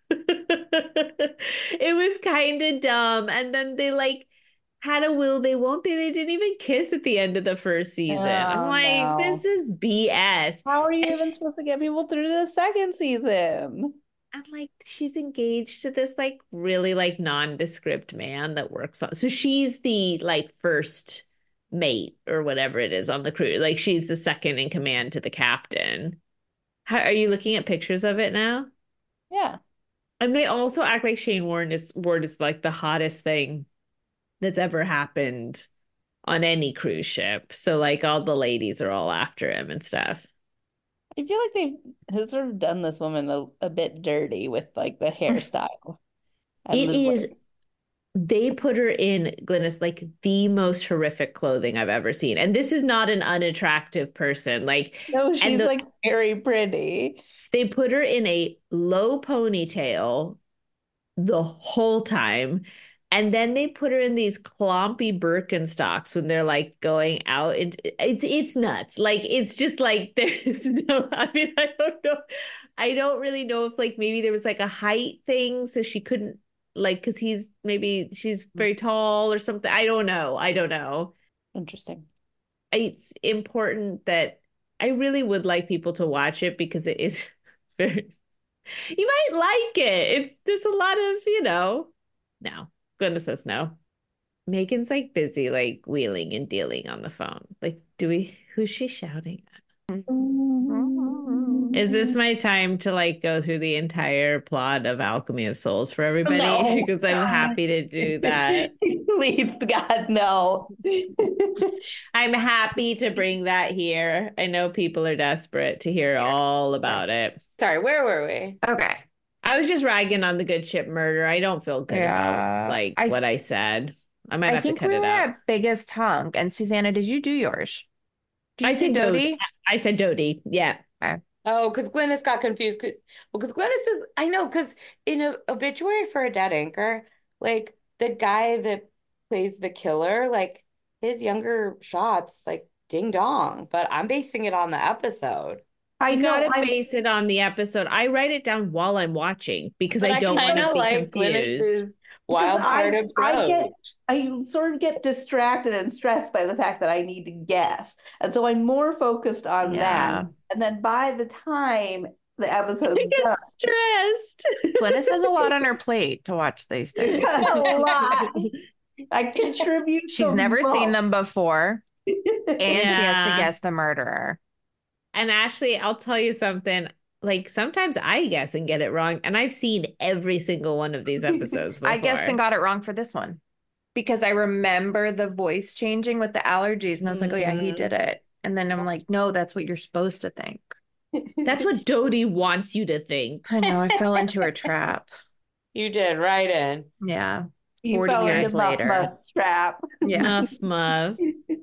It was kind of dumb. And then they like had a will they won't they they didn't even kiss at the end of the first season. I'm Oh, like, no. this is B S. How are you even supposed to get people through to the second season? I'm like, she's engaged to this like really like nondescript man that works on. So she's the like first mate or whatever it is on the crew. Like she's the second in command to the captain. How, are you looking at pictures of it now? Yeah. And they also act like Shane Ward is Ward is like the hottest thing that's ever happened on any cruise ship. So like all the ladies are all after him and stuff. I feel like they've sort of done this woman a, a bit dirty with like the hairstyle. and It the is, wig. they put her in, Glynis, like the most horrific clothing I've ever seen. And this is not an unattractive person. Like, No, she's the- like very pretty. they put her in a low ponytail the whole time. And then they put her in these clompy Birkenstocks when they're like going out. It, it's it's nuts. Like it's just like there's no. I mean, I don't know. I don't really know if like maybe there was like a height thing, so she couldn't like because he's maybe she's very tall or something. I don't know. I don't know. Interesting. It's important that I really would like people to watch it because it is very. You might like it. It's there's a lot of you know. No. Goodness says no. Megan's like busy, like wheeling and dealing on the phone. Like, do we, who's she shouting at? Is this my time to like go through the entire plot of Alchemy of Souls for everybody? No. Because I'm happy to do that. Please, God, no. I'm happy to bring that here. I know people are desperate to hear all about it. Sorry, where were we? Okay. I was just ragging on the good ship murder. I don't feel good Yeah. about like I what th- I said. I might I have to think cut we it were out. at biggest hunk. And Susanna, did you do yours? Did you I say said Dodie? Dodie. I said Dodie. Yeah. Oh, because Glynis got confused. 'Cause- Well, because Glynis is, I know, because in a obituary for a dead anchor, like the guy that plays the killer, like his younger shots, like ding dong. But I'm basing it on the episode. I You know. gotta I'm, base it on the episode. I write it down while I'm watching because But I I don't want kind to of be like confused. Glynis's because wild I, card I get, approach. I sort of get distracted and stressed by the fact that I need to guess. And so I'm more focused on Yeah. that. And then by the time the I episode's get done, stressed. Glynis has a lot on her plate to watch these things. a lot. I contribute She's so never seen much. them before, and she has to Yeah. guess the murderer. And Ashley, I'll tell you something. Like sometimes I guess and get it wrong, and I've seen every single one of these episodes before. I guessed and got it wrong for this one because I remember the voice changing with the allergies, and I was like, "Oh yeah, he did it." And then I'm like, "No, that's what you're supposed to think." That's what Dodie wants you to think. I know I fell into her trap. You did right in. Yeah, You forty fell years into Muff later. Muff's trap. Yeah. Muff, muff.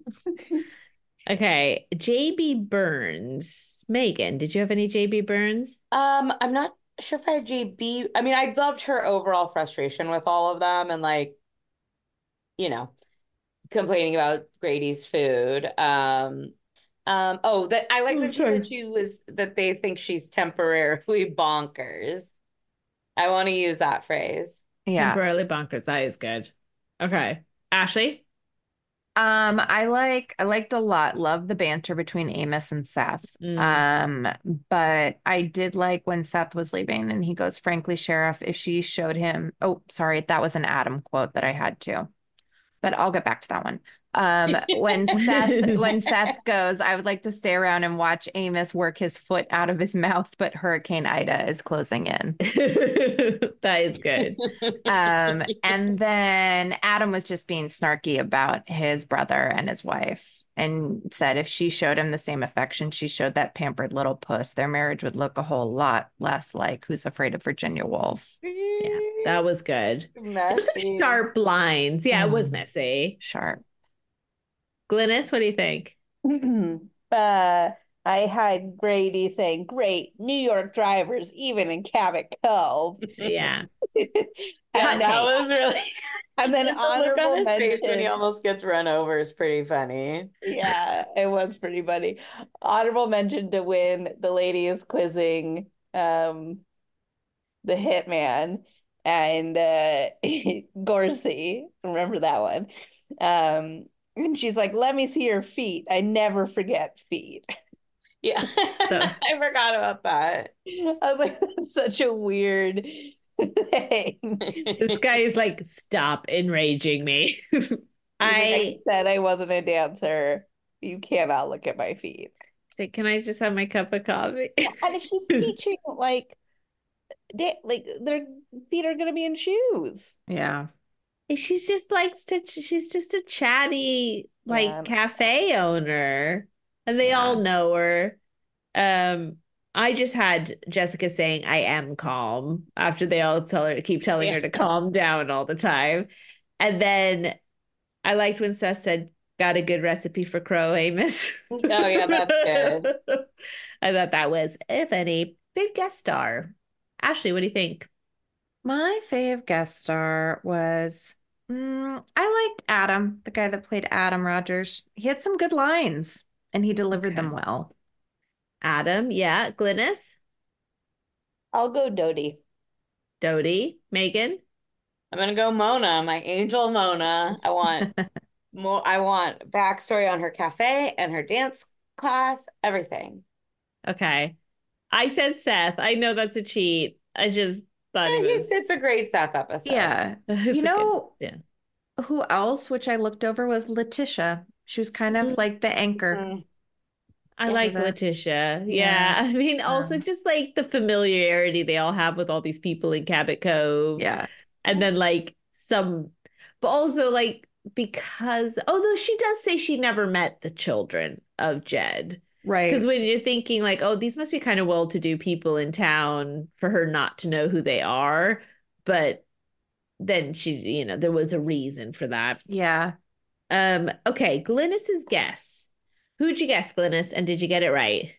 Okay, J B Burns. Megan, did you have any J B Burns? Um, I'm not sure if I had J B. I mean, I loved her overall frustration with all of them and like, you know, complaining about Grady's food. Um, um, oh, that I like Oh, that she sorry. said she was that they think she's temporarily bonkers. I want to use that phrase. Yeah. Temporarily bonkers. That is good. Okay. Ashley? Um, I like I liked a lot, love the banter between Amos and Seth. Mm. Um, but I did like when Seth was leaving and he goes, frankly, Sheriff, if she showed him, oh, sorry, that was an Adam quote that I had too. But I'll get back to that one. Um, when Seth when Seth goes, I would like to stay around and watch Amos work his foot out of his mouth, but Hurricane Ida is closing in. That is good. Um, and then Adam was just being snarky about his brother and his wife and said if she showed him the same affection she showed that pampered little puss, their marriage would look a whole lot less like Who's Afraid of Virginia Woolf. Yeah, that was good. There were some Messy. sharp lines. Yeah, it was Mm. messy. Sharp. Glynis, what do you think? uh, I had Grady saying, "Great New York drivers, even in Cabot Cove." Yeah. and, Hot That take. was really and then the look on honorable his face when he mention. almost gets run over is pretty funny. Yeah, it was pretty funny. Honorable mention to when the lady is quizzing um the hitman and uh Gorsey. Remember that one? Um, and she's like, "Let me see your feet. I never forget feet." Yeah, That I forgot about that. I was like, that's such a weird thing. This guy is like, stop enraging me. He's like, I I said I wasn't a dancer. You cannot look at my feet. say, can I just have my cup of coffee? And if she's teaching, like, they, like their feet are gonna be in shoes. Yeah. She's just likes to, she's just a chatty, like, Yeah. cafe owner. And they Yeah. all know her. Um, I just had Jessica saying, I am calm after they all tell her, keep telling Yeah. her to calm down all the time. And then I liked when Seth said, got a good recipe for crow, Amos. Oh, yeah, that's good. I thought that was a funny. Big guest star. Ashley, what do you think? My fave guest star was Mm, I liked Adam, the guy that played Adam Rogers. He had some good lines and he delivered them Okay. well. Adam, yeah. Glynis, I'll go Dodie. Dodie, Megan. I'm gonna go Mona, my angel Mona. I want more. I want backstory on her cafe and her dance class, everything. Okay. I said Seth. I know that's a cheat. I just thought Yeah, he he's, was. it's a great Seth episode. Yeah. It's You a good, know yeah. who else, which I looked over, was Letitia. She was kind of like the anchor. Mhm. I Yeah. like For the- Letitia. Yeah. Yeah. I mean, also Um, just like the familiarity they all have with all these people in Cabot Cove. Yeah. And then like some, but also like because, although she does say she never met the children of Jed. Because Right. when you're thinking like, oh, these must be kind of well-to-do people in town for her not to know who they are. But then she, you know, there was a reason for that. Yeah. Um, okay, Glynis's guess. Who'd you guess, Glynis, and did you get it right?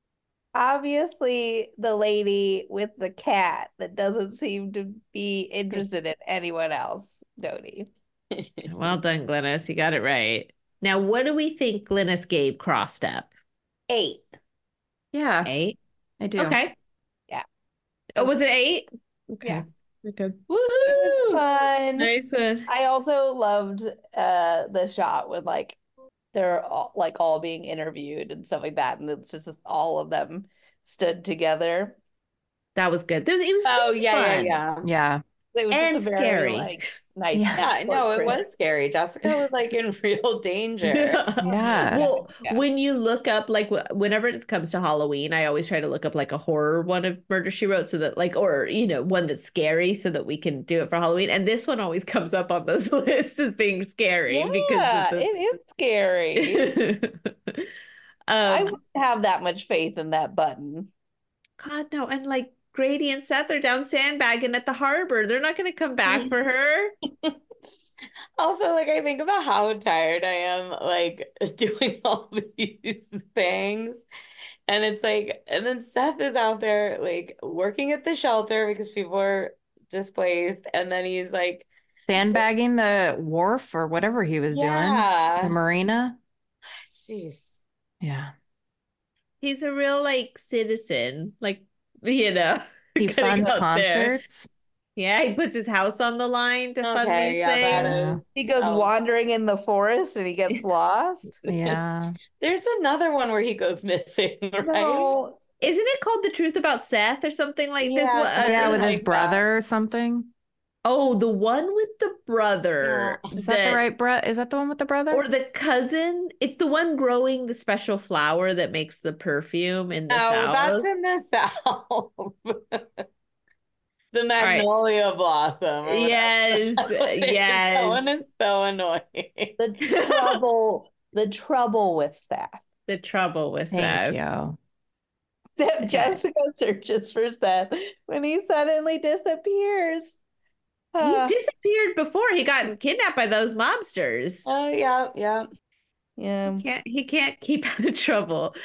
Obviously, the lady with the cat that doesn't seem to be interested in anyone else, Dodie. Well done, Glynis. You got it right. Now, what do we think Glynis gave Crossed Up? Eight. Yeah. Eight. I do. Okay. Yeah. Oh, was it eight? Okay. Yeah. Okay. Woohoo! Fun. Nice one. I also loved uh the shot when like they're all like all being interviewed and stuff like that, and it's just all of them stood together. That was good. There was, it was Oh, pretty yeah, yeah, fun. yeah. Yeah. It was And just a very scary. like nice. Yeah. Yeah, no, it portrait. was scary. Jessica was like in real danger. Yeah. Well, Yeah. when you look up, like, wh- whenever it comes to Halloween, I always try to look up like a horror one of Murder She Wrote, so that, like, or, you know, one that's scary so that we can do it for Halloween. And this one always comes up on those lists as being scary because Yeah, of it is scary. the. I um, wouldn't have that much faith in that button. God, no. And like Grady and Seth are down sandbagging at the harbor. They're not going to come back for her. Also, like I think about how tired I am, like doing all these things. And it's like, and then Seth is out there like working at the shelter because people are displaced. And then he's like, Sandbagging the wharf or whatever he was doing. The yeah, marina. jeez. Yeah. He's a real like citizen, like, you know, He getting funds out there. concerts. Yeah, he puts his house on the line to fund Okay, these yeah, that things. Yeah. is. He goes Oh. wandering in the forest and he gets lost. Yeah. There's another one where he goes missing, right? No, Isn't it called The Truth About Seth or something like this? Yeah, What, uh, something Yeah, with his like that. brother or something. oh, the one with the brother. Yeah. Is that the right bro? Is that the one with the brother? Or the cousin? It's the one growing the special flower that makes the perfume in the Oh, south. that's in the south. The right. magnolia blossom. or whatever. Yes, That yes. one is so annoying. the trouble, the trouble with Seth. The trouble with Thank Seth. you. That Jessica searches for Seth when he suddenly disappears. Uh, He's disappeared before he got kidnapped by those mobsters. Oh, yeah, yeah. yeah. Can't he can't keep out of trouble.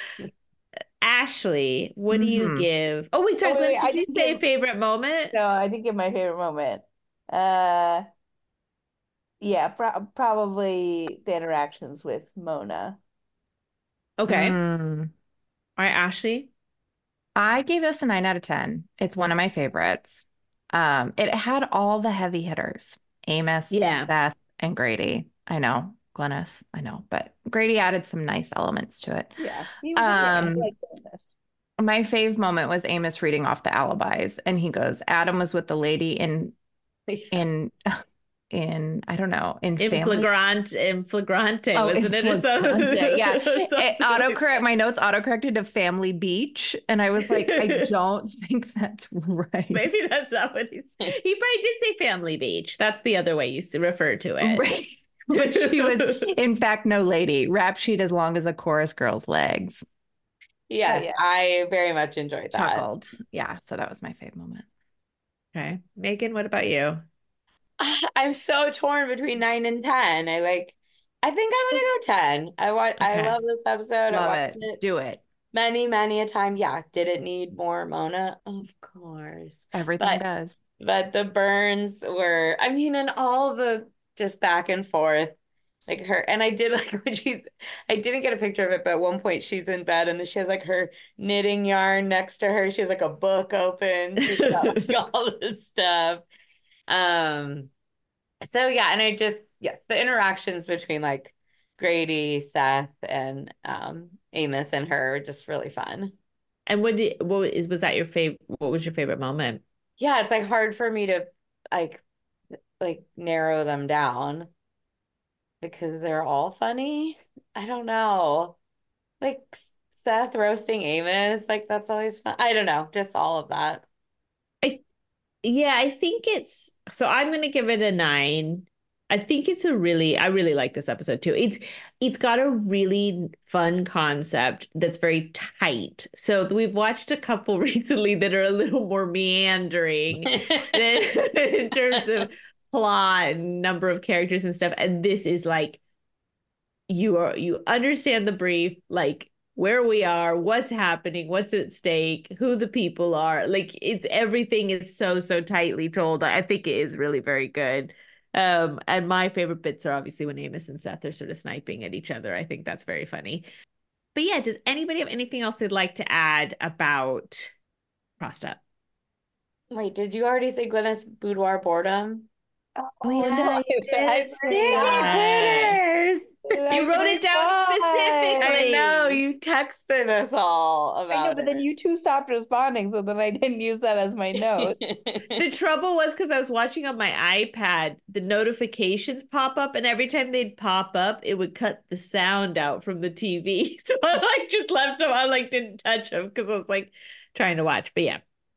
Ashley, what do you Mhm. give? Oh wait, sorry, Oh, wait, Glenn, wait, I did you didn't say give- favorite moment? No, I think of my favorite moment. Uh, yeah, pro probably the interactions with Mona. Okay. Mm. All right, Ashley. I gave this a nine out of ten. It's one of my favorites. Um, it had all the heavy hitters, Amos, Yeah. Seth, and Grady. I know, Glennis, I know, but Grady added some nice elements to it. Yeah, he was, yeah, I Um, like this. My fave moment was Amos reading off the alibis, and he goes, Adam was with the lady in in in I don't know, in In family. flagrant, in flagrante, Oh, in wasn't it? Or something? flagrante, yeah. Something It like autocorrect, my notes autocorrected to Family Beach, and I was like, I don't think that's right. Maybe that's not what he's. He probably did say Family Beach. That's the other way you s- refer to it. Right. But she was, in fact, no lady. Rap sheet as long as a chorus girl's legs. Yes, yeah. I very much enjoyed that. Chuckled. Yeah, so that was my fave moment. Okay, Megan, what about you? I'm so torn between nine and ten. I like, I think I'm gonna go ten. I want, I Okay. love this episode. I Love watched it. it Do it. many, many a time. Yeah, did it need more Mona? Of course. Everything But- does. But the burns were, I mean, and all the just back and forth. Like her, and I did like when she's, I didn't get a picture of it, but at one point she's in bed and then she has like her knitting yarn next to her. She has like a book open. She's got like all this stuff. Um, so yeah, and I just, yes, the interactions between like Grady, Seth, and um Amos and her are just really fun. And what did what is was that your favorite? What was your favorite moment? Yeah, it's like hard for me to like like narrow them down because they're all funny. I don't know. Like Seth roasting Amos, like that's always fun. I don't know, just all of that. I Yeah, I think it's so I'm gonna give it a nine. I think it's a really I really like this episode too. It's it's got a really fun concept that's very tight. So we've watched a couple recently that are a little more meandering than in terms of plot and number of characters and stuff. And this is like you are you understand the brief, like where we are, what's happening, what's at stake, who the people are. Like it's everything is so so tightly told. I think it is really very good. Um, and my favorite bits are obviously when Amos and Seth are sort of sniping at each other. I think that's very funny. But yeah, does anybody have anything else they'd like to add about Crossed Up? Wait, did you already say Glennis Boudoir Boredom? Oh yeah, no, you I did forgot. say that. You wrote it down specifically. I know you texted us all I about know, but then it. you two stopped responding, so then I didn't use that as my note. The trouble was because I was watching on my iPad, the notifications pop up, and every time they'd pop up, it would cut the sound out from the T V. So I like just left them. I like didn't touch them because I was like trying to watch. But yeah,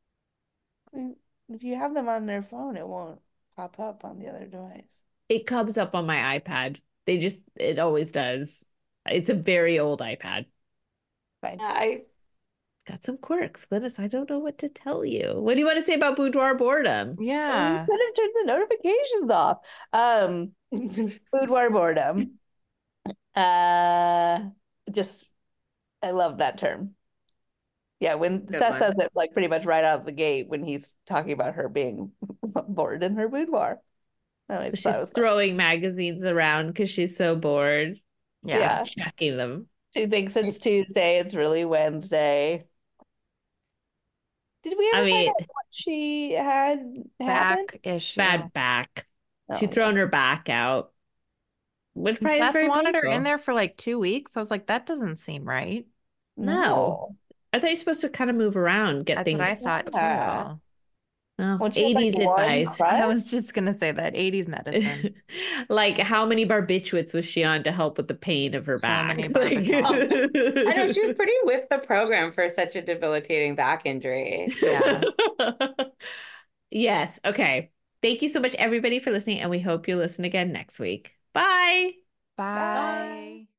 If you have them on their phone, it won't pop up on the other device. it comes up on my iPad. They just, it always does. It's a very old iPad. Fine. I It's got some quirks. Glynis, I don't know what to tell you. What do you want to say about Boudoir Boredom? You Yeah. could have turned the notifications off. Um, Boudoir Boredom. Uh, just I love that term. Yeah, when Good Seth one. says it like pretty much right out of the gate when he's talking about her being bored in her boudoir. I always She's thought it was throwing magazines around because she's so bored. Yeah. Yeah. Checking them. She thinks it's Tuesday, it's really Wednesday. Did we I ever find mean, out what she had happened? Back issue. bad back. Oh, She'd okay. thrown her back out, which And probably is Seth very wanted her painful. in there for like two weeks. I was like, that doesn't seem right. No. I thought you're supposed to kind of move around, get That's things. what I thought Yeah. too. Oh, When she had, like, eighties one advice. crush? I was just gonna say that eighties medicine. Like, how many barbiturates was she on to help with the pain of her So back? many Like- barbiturates. I know she was pretty with the program for such a debilitating back injury. Yeah. Yes. Okay. Thank you so much, everybody, for listening, and we hope you listen again next week. Bye. Bye.